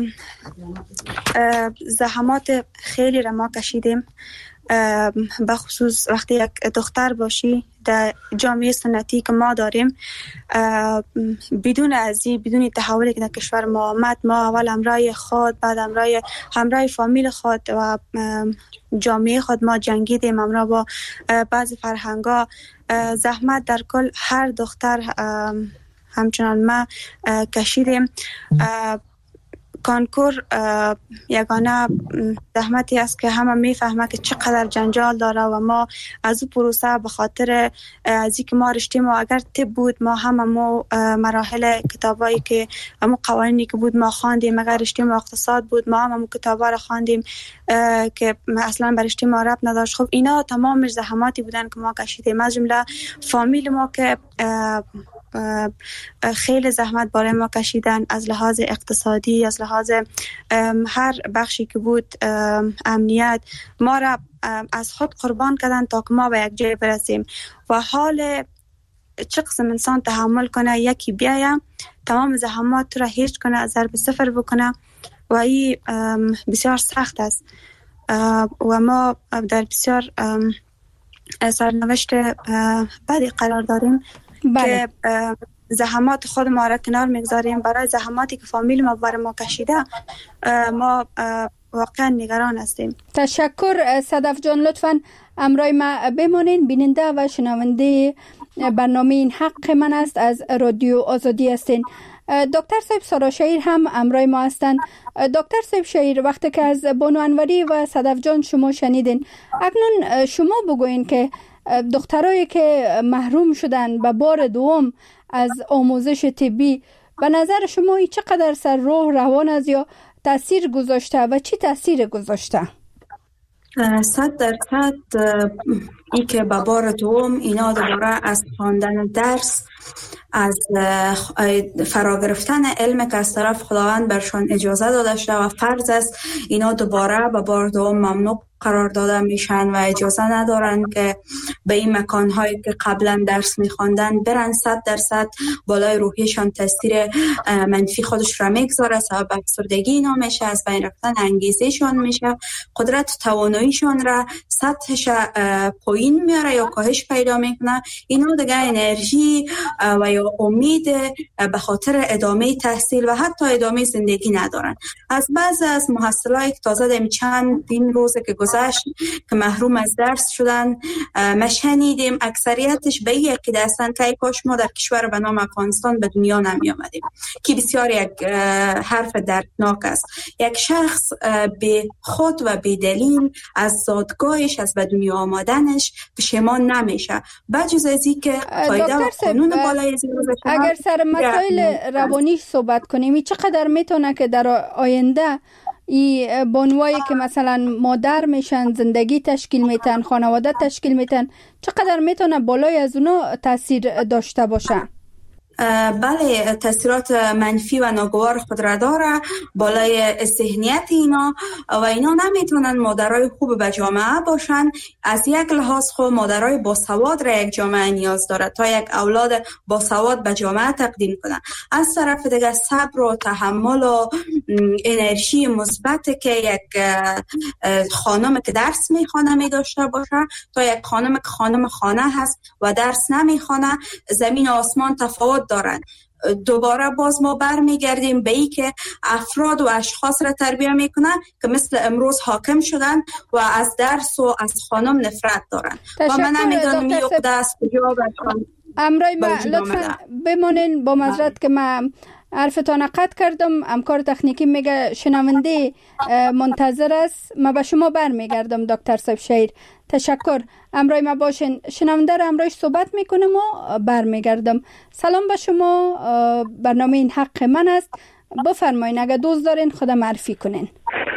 Speaker 4: زحمات خیلی را ما کشیدیم، به خصوص وقتی یک دختر باشی در جامعه سنتی که ما داریم، بدون ازی بدون تحولی که در کشور ما آمد، ما اول همراه خود، بعد همراه همراه فامیل خود و جامعه خود ما جنگیدیم، همراه با بعضی فرهنگا. زحمت در کل هر دختر همچنان ما کشیدیم. کانکور یگانه زحمتی است که همه میفهمه که چقدر جنجال داره و ما از اون پروسه به خاطر از اینکه ما رشته ما اگر طب بود، ما هممو مراحل کتابایی که همو قوانینی که بود ما خواندیم. اگر رشته ما اقتصاد بود، ما هممو کتابا رو خواندیم که اصلا به رشته ما ربط نداشت. خب اینا تمامش زحماتی بودن که ما کشیدیم، از جمله فامیل ما که خیلی زحمت برای ما کشیدن، از لحاظ اقتصادی، از لحاظ هر بخشی که بود، امنیت، ما را از خود قربان کردن تا که ما به یک جای برسیم. و حال چه قسم انسان تحمل کنه یکی بیایم تمام زحمات را هیچ کنه، از ضرب صفر بکنه و این بسیار سخت است و ما در بسیار سرنوشت بدی قرار داریم. بله. که زحمات خود ما را کنار میگذاریم برای زحماتی که فامیل ما برای ما کشیده. ما واقعا نگران هستیم.
Speaker 2: تشکر صدف جان، لطفاً همراه ما بمانین. بیننده و شنونده برنامه این حق من است از رادیو آزادی هستین. دکتر صاحب سارا شهیر هم همراه ما هستند. دکتر صاحب شهیر، وقتی که از بانو انوری و صدف جان شما شنیدین، اکنون شما بگوین که دخترایی که محروم شدن به بار دوم از آموزش طبی، به نظر شما این چقدر سر روح روان است یا تاثیر گذاشته و چی تاثیر گذاشته؟
Speaker 5: صد درصد ای که به بار دوم اینا دوباره از خواندن درس، از فرا گرفتن علم که از طرف خداوند برشان اجازه داده شده و فرض است اینا دوباره به بار دوم ممنوع قرار داده میشن و اجازه ندارن که به این مکانهایی که قبلا درس میخواندن برن. صد درصد بالای روحیشان تاثیر منفی خودش را میگذاره، سبب افسردگی اینا میشه، از بین رفتن انگیزشان میشه، قدرت و تواناییشان را سطحش پایین میاره یا کاهش پیدا میکنه. اینا دیگه انرژی و یا امید به خاطر ادامه تحصیل و حتی ادامه زندگی ندارن. از بعض از محصلای که تازه دم چند دین روزه که گذشت که محروم از درس شدن ما شنیدیم، اکثریتش به یک عقیده هستند که کاش ما در کشور به نام افغانستان به دنیا نمی آمدیم، که بسیار یک حرف دردناک است. یک شخص به خود و به دلیل از زادگاهش، از به دنیا آمدنش پشیمان نمیشه، بجز از این که قاعده و قانون بالای
Speaker 2: اگر سر مسائل روانی صحبت کنیم، چقدر میتونه که در آینده ای بانوایی که مثلا مادر میشن، زندگی تشکیل میتن، خانواده تشکیل میتن، چقدر میتونه بالای از اونا تاثیر داشته باشه؟
Speaker 5: بله، تاثیرات منفی و ناگوار خود را داره بالای ذهنیت اینا و اینا نمیتونن مادرای خوب به جامعه باشن. از یک لحاظ خود مادرای باسواد را یک جامعه نیاز داره تا یک اولاد باسواد به جامعه تقدیم کنن. از طرف دیگه صبر و تحمل و انرژی مثبت که یک خانم که درس میخوانه می داشته باشه تا یک خانم که خانم خانه هست و درس نمیخوانه، زمین و آسمان تفاوت دارن. دوباره باز ما برمیگردیم به ای که افراد و اشخاص را تربیه میکنن که مثل امروز حاکم شدن و از درس و از خانم نفرت دارن و من نمیدونم این عقده از کجا برشان.
Speaker 2: امرای ما لطفا بمانین، با معذرت که من حرفتان قطع کردم، همکار تکنیکی میگه شنونده منتظر است. ما به شما برمیگردم دکتر صاحب شهیر. تشکر، امرای ما باشین. شنونده را امرایش صحبت میکنم و برمیگردم. سلام به شما، برنامه این حق من است. بفرمایین اگه دوست دارین خود معرفی کنین.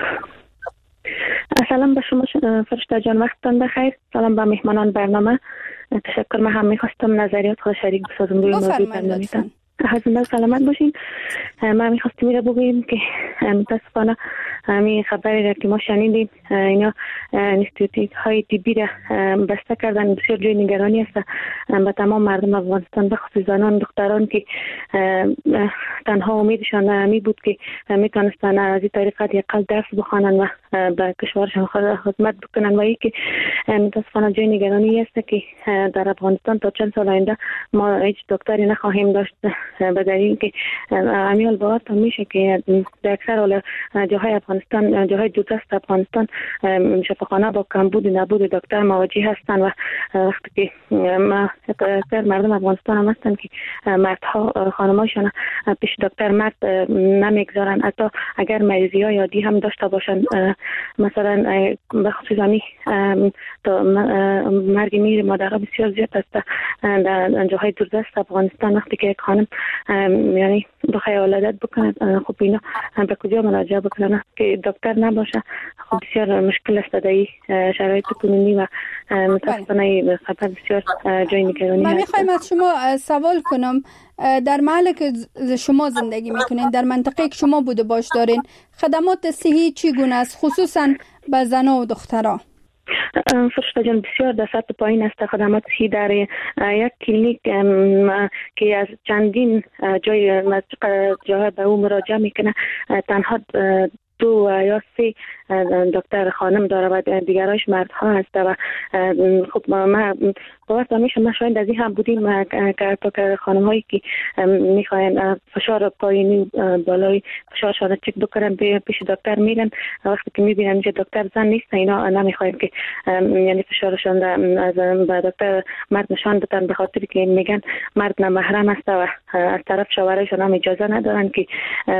Speaker 3: سلام به شما فرشته جان، وقتتان بخیر. سلام به مهمانان برنامه. تشکر. من هم میخواستم نظریات خود شریک بسازم روی موضوع برنامه‌تان. حتما سلامت باشین. ما میخواستیم میره بگوییم که متاسفانه همین خبری را که ما شنیدیم اینا انستیتوت های طبی را بسته کردن. بسیار جای نگرانی است به تمام مردم افغانستان، به خصوص زنان دختران که تنها امیدشان همی بود که میتونستن از این طریق حداقل درس بخوانن و به کشورشان خدمت بکنن. و اینکه متاسفانه جای نگرانی است که در افغانستان تا چند سال آینده ما هیچ دکتری نخواهیم داشت، به دلیل که امیال باور میشه که در اکثر جاهای افغانستان، جاهای دوردست افغانستان شفاخانه با کمبود نبود دکتر مواجه هستند و وقتی که ما اکثر مردم افغانستان هم هستند که مردها خانمایشان پیش دکتر مرد نمیگذارن، حتی اگر مریضی های عادی هم داشته باشند، مثلا به خصوص همی تا مرگ میر مادر بسیار زیاد است در جاهای دوردست افغانستان. وقتی که یک خانم یعنی بخواه ولادت بکنه، خب اینا به کجا مراجعه بکنن که دکتر نباشه؟ خب بسیار مشکل است در شرایط کنونی و متاسفانه خبر بسیار جای نگرانی
Speaker 2: هست.
Speaker 3: من
Speaker 2: میخوایم از شما سوال کنم، در محلی که شما زندگی میکنین، در منطقه که شما بوده باش دارین، خدمات صحی چگونه است خصوصا به زنان و دختران؟
Speaker 3: فرشته جان بسیار در سطح پایین است خدمات صحی. در یک کلینیک که از چندین جای جاهای به او مراجعه میکنه، تنها دو یا سه دکتر خانم داره و دیگرایش مردها هست و خب ما باید میشه ما شاید از این هم بودیم که تا خانم هایی که میخواین فشار پایینی بالای فشارشان چک بکنن پیش دکتر میرن، وقتی که میبینن که دکتر زن نیست اینا نمیخواین که یعنی فشارشان از به دکتر مرد نشان بدن، به خاطر که میگن مرد نامحرم است و از طرف شوهرشان هم اجازه ندارن که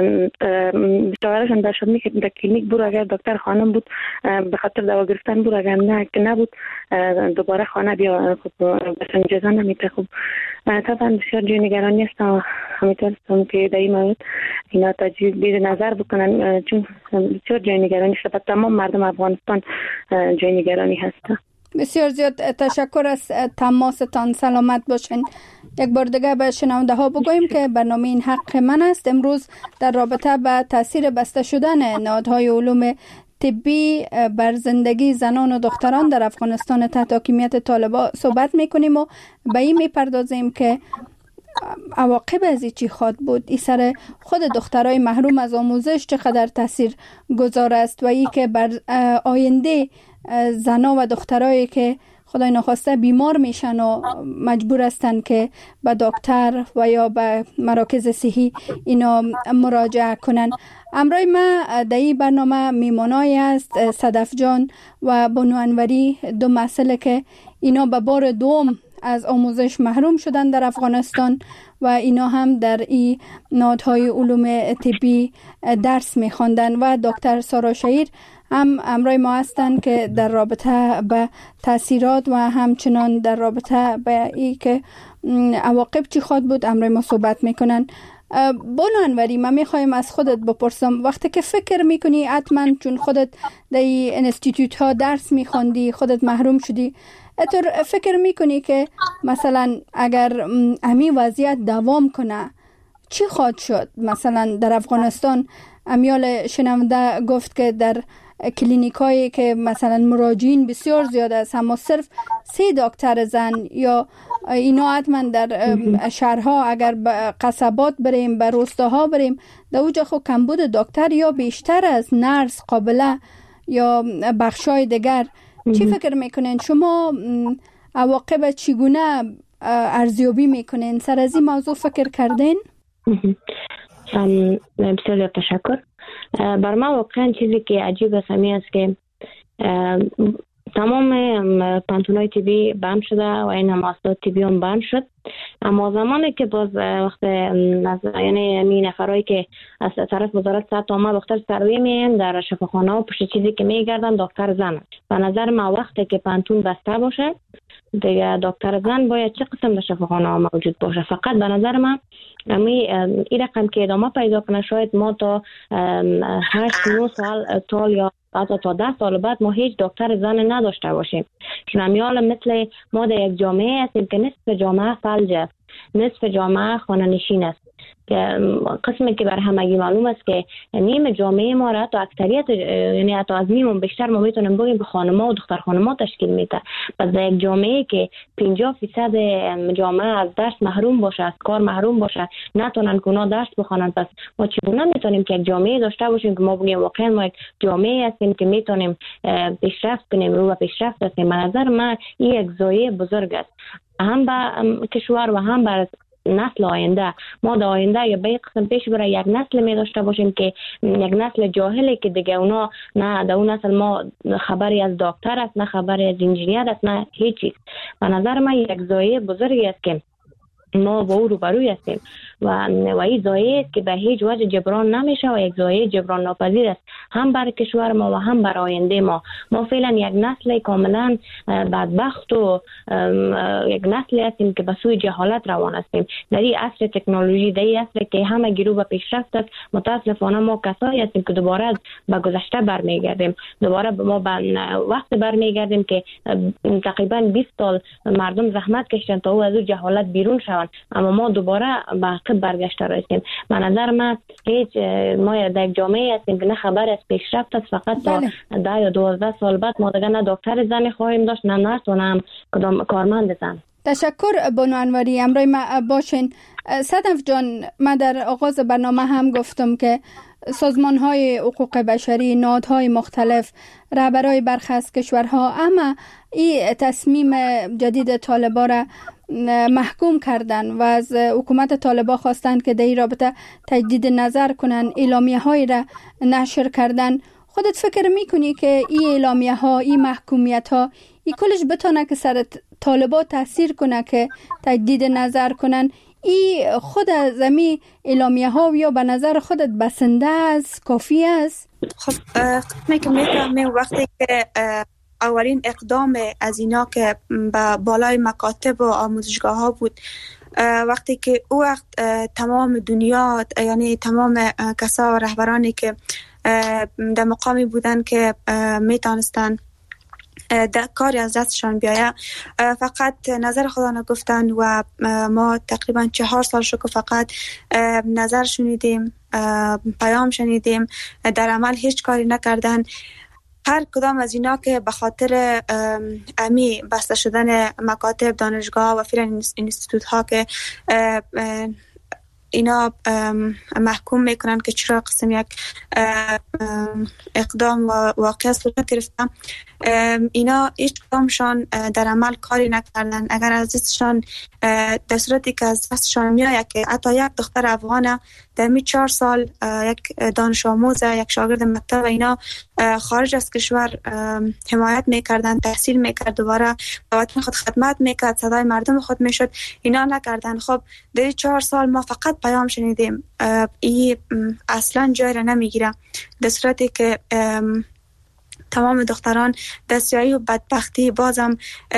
Speaker 3: شوهرشان درشان میگه در کلینیک برو، اگر دکتر خانم بود به خاطر دوا گرفتن برو، اگر نه که نبود دوباره خانه بیا، خب بسن اجازه نمیده. خب طبعا بسیار جای نگرانی است و همینطور است که در این مورد اینا تجدید نظر بکنن، چون بسیار جای نگرانی است و تمام مردم افغانستان جای نگرانی هست.
Speaker 2: بسیار زیاد تشکر از تماستان، سلامت باشین. یک بار دیگه به شنونده ها بگویم که برنامه این حق من است. امروز در رابطه به تاثیر بسته شدن نهادهای علوم طبی بر زندگی زنان و دختران در افغانستان تحت حاکمیت طالبان صحبت میکنیم و به این میپردازیم که عواقب از این چی خواهد بود، این سر خود دخترای محروم از آموزش چقدر تاثیر گذار است و ای که بر آینده زنا و دخترایی که خدای نخواسته بیمار میشن و مجبور هستن که به دکتر و یا به مراکز صحی اینا مراجعه کنن. امروز ما در این برنامه میمانایی است صدف جان و بانو انوری، دو مسئله که اینا به بار دوم از آموزش محروم شدن در افغانستان و اینا هم در این نهادهای علوم طبی درس میخواندن و دکتر سارا شهیر هم امروز ما هستند که در رابطه به تاثیرات و همچنان در رابطه به این که عواقب چی خواهد بود امروز ما صحبت میکنن. بانو انوری، من میخوایم از خودت بپرسم، وقتی که فکر میکنی حتما چون خودت در این انستیتوت ها درس میخواندی خودت محروم شدی، اتر فکر میکنی که مثلا اگر همین وضعیت دوام کنه چی خواهد شد؟ مثلا در افغانستان امیال شنونده گفت که در کلینیک هایی که مثلا مراجعین بسیار زیاد است، اما صرف سه دکتر زن یا اینا حتما در شهرها اگر به قصبات بریم به روستاها بریم در اوجا خو کمبود دکتر یا بیشتر از نرس قابله یا بخشای دیگر. چی فکر میکنین شما؟ عواقب چگونه ارزیابی میکنین؟ سر از این موضوع فکر کردین؟
Speaker 3: بسیار تشکر. بر ما واقعا چیزی که عجیب است همین است که تمام پانتونای طبی بند شده و این هم مؤسسات طبی هم بند شد، اما زمانی که باز وقت یعنی همین نفرایی که از طرف وزارت صحت آمد دکتر سروی میان در شفاخانه و پشت چیزی که میگردن دکتر زن، به نظر ما وقتی که پانتون بسته باشه دیگه دکتر زن باید چه قسم در شفاخانه ها موجود باشه. فقط به نظر من امی این رقم که ادامه پیدا کنه شاید ما تا هشت نه سال تا یا تا ده سال بعد ما هیچ دکتر زن نداشته باشیم، چون امیال مثل ما در یک جامعه هستیم که نصف جامعه فلج است، نصف جامعه خانه نشین است. که قسمی که بر همگی معلوم است که نیم جامعه ما را تا اکثریت یعنی حتی از نیم بیشتر ما میتونیم بگیم به خانم‌ها و دختر خانم‌ها تشکیل میده. پس در یک جامعه که پنجاه درصد جامعه از درس محروم باشه، از کار محروم باشه، نتونن که اونا درس بخونن، پس ما چگونه میتونیم که یک جامعه داشته باشیم که ما بگیم واقعا ما یک جامعه هستیم که میتونیم پیشرفت کنیم، رو به پیشرفت هستیم؟ به نظر من این یک ضایعه بزرگ است، هم به کشور و هم بر نسل آینده. ما در آینده یا به قسم پیش بره یک نسل می داشته باشیم که یک نسل جاهلی که دیگه اونا نه در اون نسل ما خبری از دکتر است، نه خبری از انجینیر است، نه هیچ چیز. به نظر من یک ضایعه بزرگی است که ما با او روبروی هستیم و و این ضایعه است که به هیچ وجه جبران نمیشه و یک ضایعه جبران ناپذیر است، هم برای کشور ما و هم برای آینده ما. ما فعلا یک نسل کاملا بدبخت و یک نسلی هستیم که به سوی جهالت روان هستیم. در این عصر تکنولوژی، در این عصر که همه گیرو به پیشرفت است، متاسفانه ما کسایی هستیم که دوباره به گذشته برمیگردیم، دوباره ما به وقت برمیگردیم که تقریبا بیست سال مردم زحمت کشیدن تا او از جهالت بیرون شوند، اما ما دوباره به عقب برگشته رسیدیم. به نظر من هیچ ما در یک جامعه هستیم که نه خبر از پیشرفت است، فقط تا ده یا دوازده سال بعد ما دیگه نه دکتر زن خواهیم داشت، نه نرس و نه کدام کارمند زن.
Speaker 2: تشکر بانو انوری، امروز ما باشین. صدف جان، ما در آغاز برنامه هم گفتم که سازمان های حقوق بشری، نهادهای مختلف، رهبرای برخی از کشورها اما این تصمیم جدید طالبا را محکوم کردن و از حکومت طالبا خواستند که در این رابطه تجدید نظر کنن، اعلامیه های را نشر کردن. خودت فکر میکنی که این اعلامیه ها، این محکومیت ها، این کلش بتونه که سر طالبا تاثیر کنه که تجدید نظر کنن؟ این خود از امی اعلامیه ها یا به نظر خودت بسنده است، کافی است؟
Speaker 4: خب قسمی که میتونم وقتی که اولین اقدام از اینا که به بالای مکاتب و آموزشگاه ها بود، وقتی که او وقت تمام دنیا، یعنی تمام کسا و رهبرانی که در مقامی بودن که میتونستن کاری از دستشان بیایه فقط نظر خدا نگفتن و ما تقریبا چهار سال شو که فقط نظر شنیدیم، پیام شنیدیم، در عمل هیچ کاری نکردن. هر کدام از اینا که به خاطر امی بسته شدن مکاتب، دانشگاه و فعلا اینستیتوت ها که اینا محکوم میکنن که چرا قسم یک اقدام و واقعا صورت گرفتن، اینا هیچ کدامشان در عمل کاری نکردن. اگر از دستشان در صورتی که از دستشان میآید که حتی یک دختر افغان در می چهار سال یک دانش آموز، یک شاگرد مکتب اینا خارج از کشور حمایت میکردن، تحصیل میکرد، دوباره به وطن خود خدمت میکرد، صدای مردم خود میشد، اینا نکردن. خب در چهار سال ما فقط پیام شنیدیم، این اصلا جای را نمیگیره، در صورتی که تمام دختران دستیاری و بدبختی بازم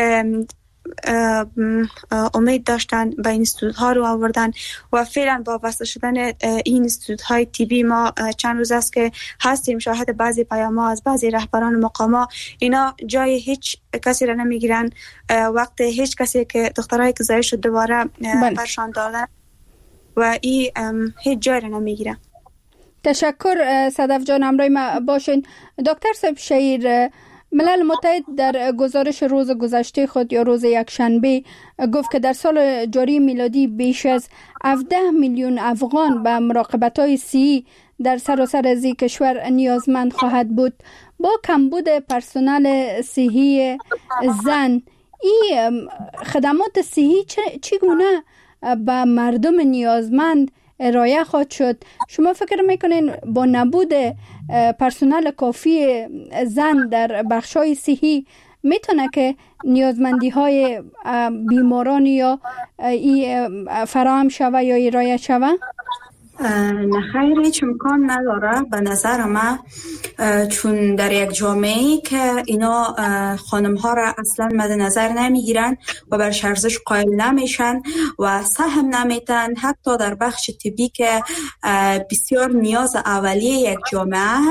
Speaker 4: امید داشتن به اینستیتوت ها رو آوردن و فعلا با واسطه شدن این اینستیتوت های تیبی ما چند روز است که هستیم شاهد بعضی پیام ها از بعضی رهبران مقام ها، اینا جای هیچ کسی را نمیگیرن، وقت هیچ کسی که دخترایی که زایش شد دوباره برشان دادن و این هیچ جای را نمیگیرن.
Speaker 2: تشکر صدف جان، همراه ما باشین. دکتر صاحب شهیر، ملل متحد در گزارش روز گذشته خود یا روز یکشنبه گفت که در سال جاری میلادی بیش از هفده میلیون افغان به مراقبت‌های صحی در سراسر از کشور نیازمند خواهد بود. با کمبود پرسنل صحی زن، این خدمات صحی چگونه به مردم نیازمند ارائه خواهد شد؟ شما فکر میکنین با نبود پرسنل کافی زن در بخشای صحی میتونه که نیازمندی های بیماران یا فراهم شوه یا ارائه شوه؟
Speaker 5: نه خیر، هیچ امکان نداره به نظر من، چون در یک جامعه‌ای که اینا خانم ها را اصلا مد نظر نمیگیرن و بر ارزش قائل نمیشن و سهم نمیتن، حتی در بخش طبی که بسیار نیاز اولیه یک جامعه است،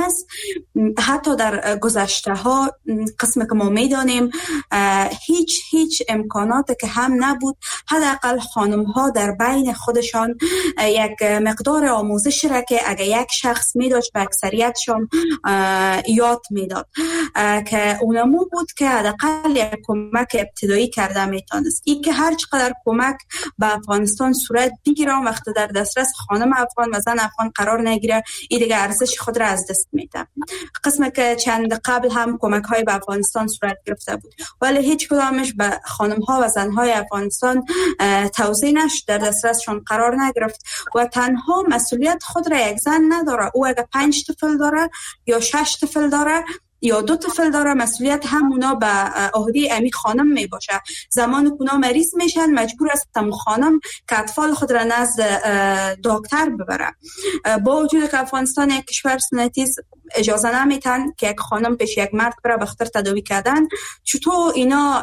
Speaker 5: حتی در گذشته ها قسم که ما میدانیم هیچ هیچ امکانات که هم نبود، حداقل خانم ها در بین خودشان یک مقدار آموزش را که اگر یک شخص می داشت به اکثریتشان یاد میداد که اونمو بود که حداقل یک کمک ابتدایی کرده میتونست. این که هر چقدر کمک به افغانستان صورت بگیره وقتی در دسترس خانم افغان و زن افغان قرار نگیره، این دیگه ارزش خود را از دست میده. قسمه که چند قبل هم کمک های به افغانستان صورت گرفته بود ولی هیچ کدامش به خانم ها و زن های افغانستان توزیع نشد، در دسترسشون قرار نگرفت و تنها مسئولیت خود را یک زن نداره. او اگر پنج طفل داره یا شش طفل داره یا دو طفل داره، مسئولیت همونا به عهده امی خانم می باشه. زمان که اونا مریض میشن مجبور است تم خانم که اطفال خود را نزد دکتر ببره. با وجود که افغانستان یک کشور سنتی اجازه نمیتن که یک خانم پیش یک مرد بره بخاطر تداوی کردن، چطور اینا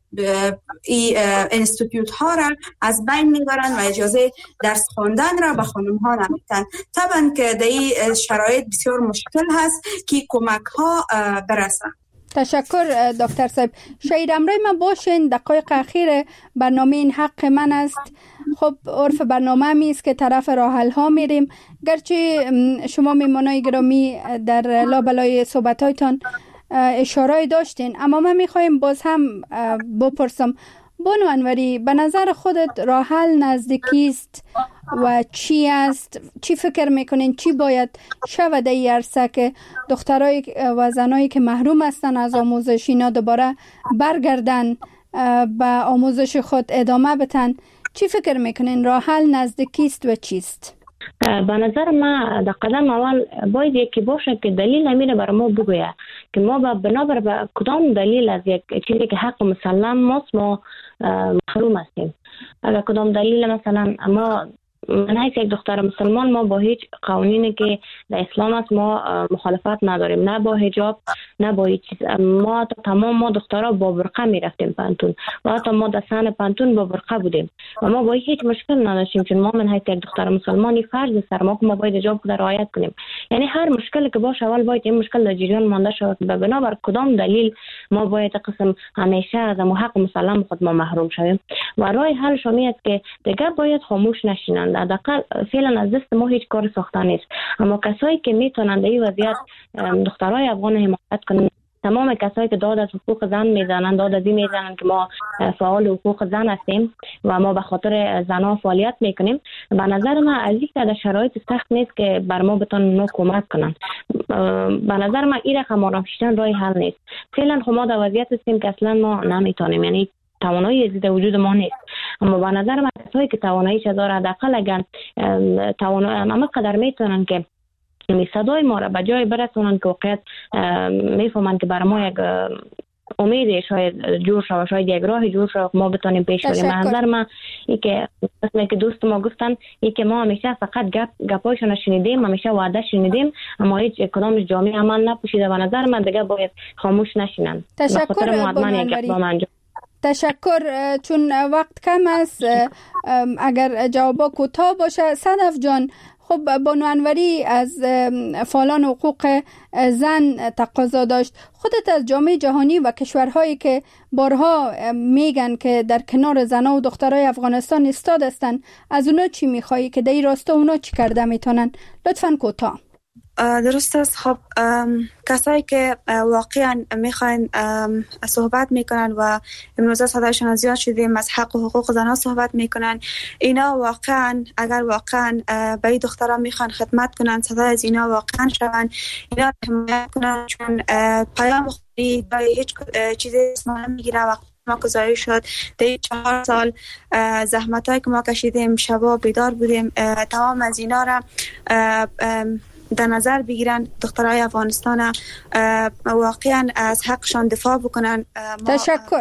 Speaker 5: ای انستیتوت ها را از بین میبرن و اجازه درس خواندن را به خانم ها نمیتن. طبعا که در این شرایط بسیار مشکل هست که کمک ها برسن.
Speaker 2: تشکر دکتر صاحب. شاید امروز من باشین دقایق اخیر برنامه این حق من است. خب عرف برنامه می است که طرف راه حل ها میریم، گرچه شما میمانای گرامی در لابلای صحبتایتان اشاره داشتین، اما من میخوایم باز هم بپرسم بانو انوری، به نظر خودت راه حل نزدیکی است و چی است؟ چی فکر میکنین چی باید شود در این عرصه که دخترای و زنایی که محروم هستن از آموزش اینا دوباره برگردن به آموزش خود ادامه بدن؟ چی فکر میکنین راه حل نزدیکی است و چیست؟
Speaker 3: به نظر ما در قدم اول باید یکی باشه که دلیل نمیره برای ما بگویه که ما با بنابر به کدام دلیل از یک چیزی که حق مسلم ماست ما محروم هستیم. اگر کدام دلیل مثلا ما من حیث یک دختر مسلمان ما با هیچ قوانینی که در اسلام است ما مخالفت نداریم، نه با حجاب نه با هیچ چیز. ما تمام ما دخترها با برقه می رفتیم پانتون و حتی ما در سن پانتون با برقه بودیم و ما با هیچ مشکل نداشتیم، چون ما من حیث یک دختر مسلمانی فرض سر ما که ما باید حجاب در رعایت کنیم. یعنی هر مشکلی که باشه اول باید این مشکل در جریان مانده شود و بنابر کدام دلیل ما باید قسم همیشه از حق مسلم خود ما محروم شویم و راه حل شمی است که دیگه باید خاموش نشینند. حداقل فعلا از دست ما هیچ کار ساخته نیست، اما کسایی که میتونند این وضعیت دخترای افغان حمایت کنند، تمام کسایی که داد از حقوق زن میزنن، داد از این میزنن که ما فعال حقوق زن هستیم و ما به خاطر زنها فعالیت میکنیم، به نظر من از این در شرایط سخت نیست که بر ما بتونن نو کمک کنن. به نظر من این رقم آرام شدن راه حل نیست. فعلا خب ما در وضعیت هستیم که اصلا ما نمیتونیم، یعنی توانایی زیاد وجود ما نیست، اما به نظر من کسایی که توانایی چه داره حداقل اگر توانایی اما قدر میتونن که صدای ما را به جای برسونن که واقعیت میفهمن که برای ما یک امید شاید جور شد، شاید یک راه جور شد ما بتونیم پیش بریم. به نظر من این که مثلا که دوست ما گفتن این که ما همیشه فقط گپ گپایشون شنیدیم، همیشه وعده شنیدیم، اما هیچ کدامش جامعه عمل نپوشیده. به نظر من دیگه باید خاموش نشینن.
Speaker 2: تشکر بانو. تشکر. چون وقت کم است اگر جوابا کوتاه باشه. صدف جان، خب بانو انوری از فعالان حقوق زن تقاضا داشت، خودت از جامعه جهانی و کشورهایی که بارها میگن که در کنار زنها و دخترای افغانستان ایستاد هستن، از اونا چی میخوایی که در این راستا اونا چی کرده میتونن؟ لطفاً کوتاه.
Speaker 4: درست است. خب کسایی که واقعا میخواین صحبت میکنن و امروزه صدایشان زیاد شدیم از حق و حقوق زنها صحبت میکنن، اینا واقعا اگر واقعا به این دخترها میخوان خدمت کنن، صدای از اینا واقعا شون، اینا حمایت کنن، چون پیام خودی هیچ چیزی اسم نمیگیره. وقت ما گذاری شد در چهار سال زحمت هایی که ما کشیدیم، شبا بیدار بودیم، تمام از اینا را در نظر بگیرن، دخترای افغانستان واقعا از حقشان دفاع بکنن.
Speaker 2: تشکر.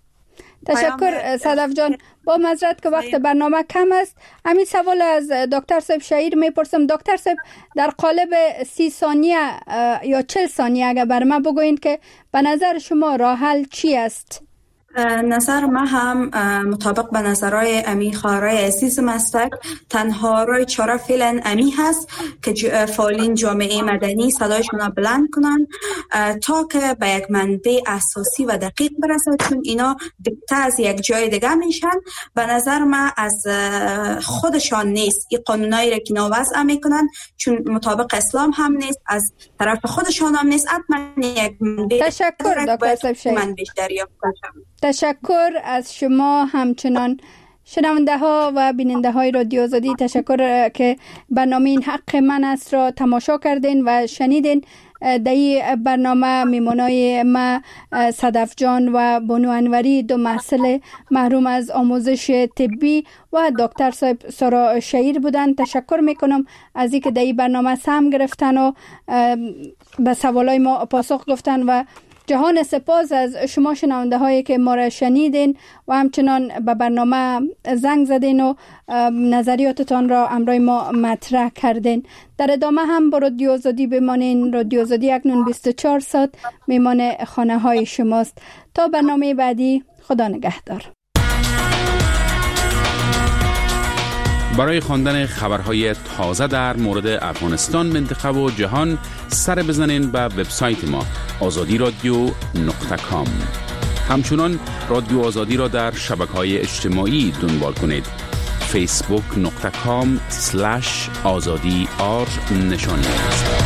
Speaker 2: تشکر صدف جان. با معذرت که وقت برنامه کم است، همین سوال از دکتر صاحب شهیر میپرسم. دکتر صاحب در قالب سی ثانیه یا چل ثانیه اگر بر ما بگوین که به نظر شما راه حل چی است؟
Speaker 5: نظر ما هم مطابق به نظرهای امی خواهرای عزیزم است. تنها رای چاره فعلا امی هست که فعالین جامعه مدنی صدایشون را بلند کنن تا که به یک منبع اساسی و دقیق برسد، چون اینا دکته از یک جای دیگه میشن. به نظر ما از خودشان نیست این قانونایی را که وضع میکنن، چون مطابق اسلام هم نیست، از طرف خودشان هم نیست. حتما یک منبع
Speaker 2: تشکر دکتر شیخ. تشکر از شما. همچنان شنونده ها و بیننده های رادیو آزادی تشکر که برنامه این حق من است را تماشا کردین و شنیدین. در این برنامه میمونای ما صدف جان و بانو انوری، دو محصل محروم از آموزش طبی، و دکتر صاحب سارا شهیر بودن. تشکر میکنم از اینکه در این برنامه سهم گرفتن و به سوالای ما پاسخ گفتن، و جهان سپاس از شما شنونده هایی که ما را شنیدین و همچنان به برنامه زنگ زدین و نظریاتتان را امرای ما مطرح کردین. در ادامه هم با رادیو آزادی بمانین. رادیو آزادی اکنون بیست و چهار ساعت میمان خانه های شماست. تا برنامه بعدی، خدا نگهدار.
Speaker 7: برای خواندن خبرهای تازه در مورد افغانستان، منطقه و جهان سر بزنین به وبسایت ما آزادی رادیو نقطه کام. همچنان رادیو آزادی را در شبکه‌های اجتماعی دنبال کنید. فیسبوک نقطه کام سلش آزادی آر نشانی است.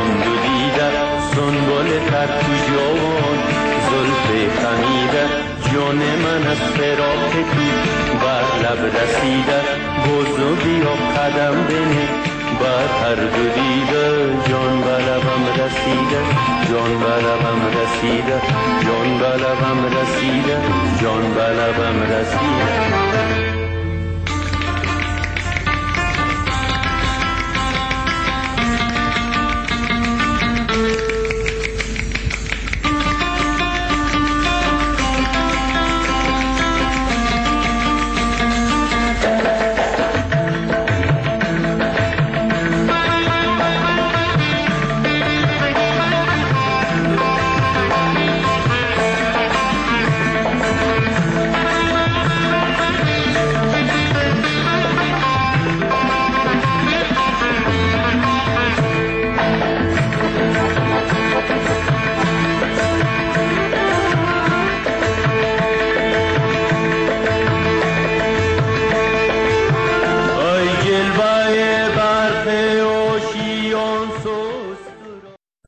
Speaker 8: سنبل تر تو جوان زلف خمیده جان من از فراق تو بر لب رسیده بازو بیا قدم بنه بر هر دو دیده جان به لبم رسیده جان به لبم رسیده جان به لبم رسیده جان به لبم رسیده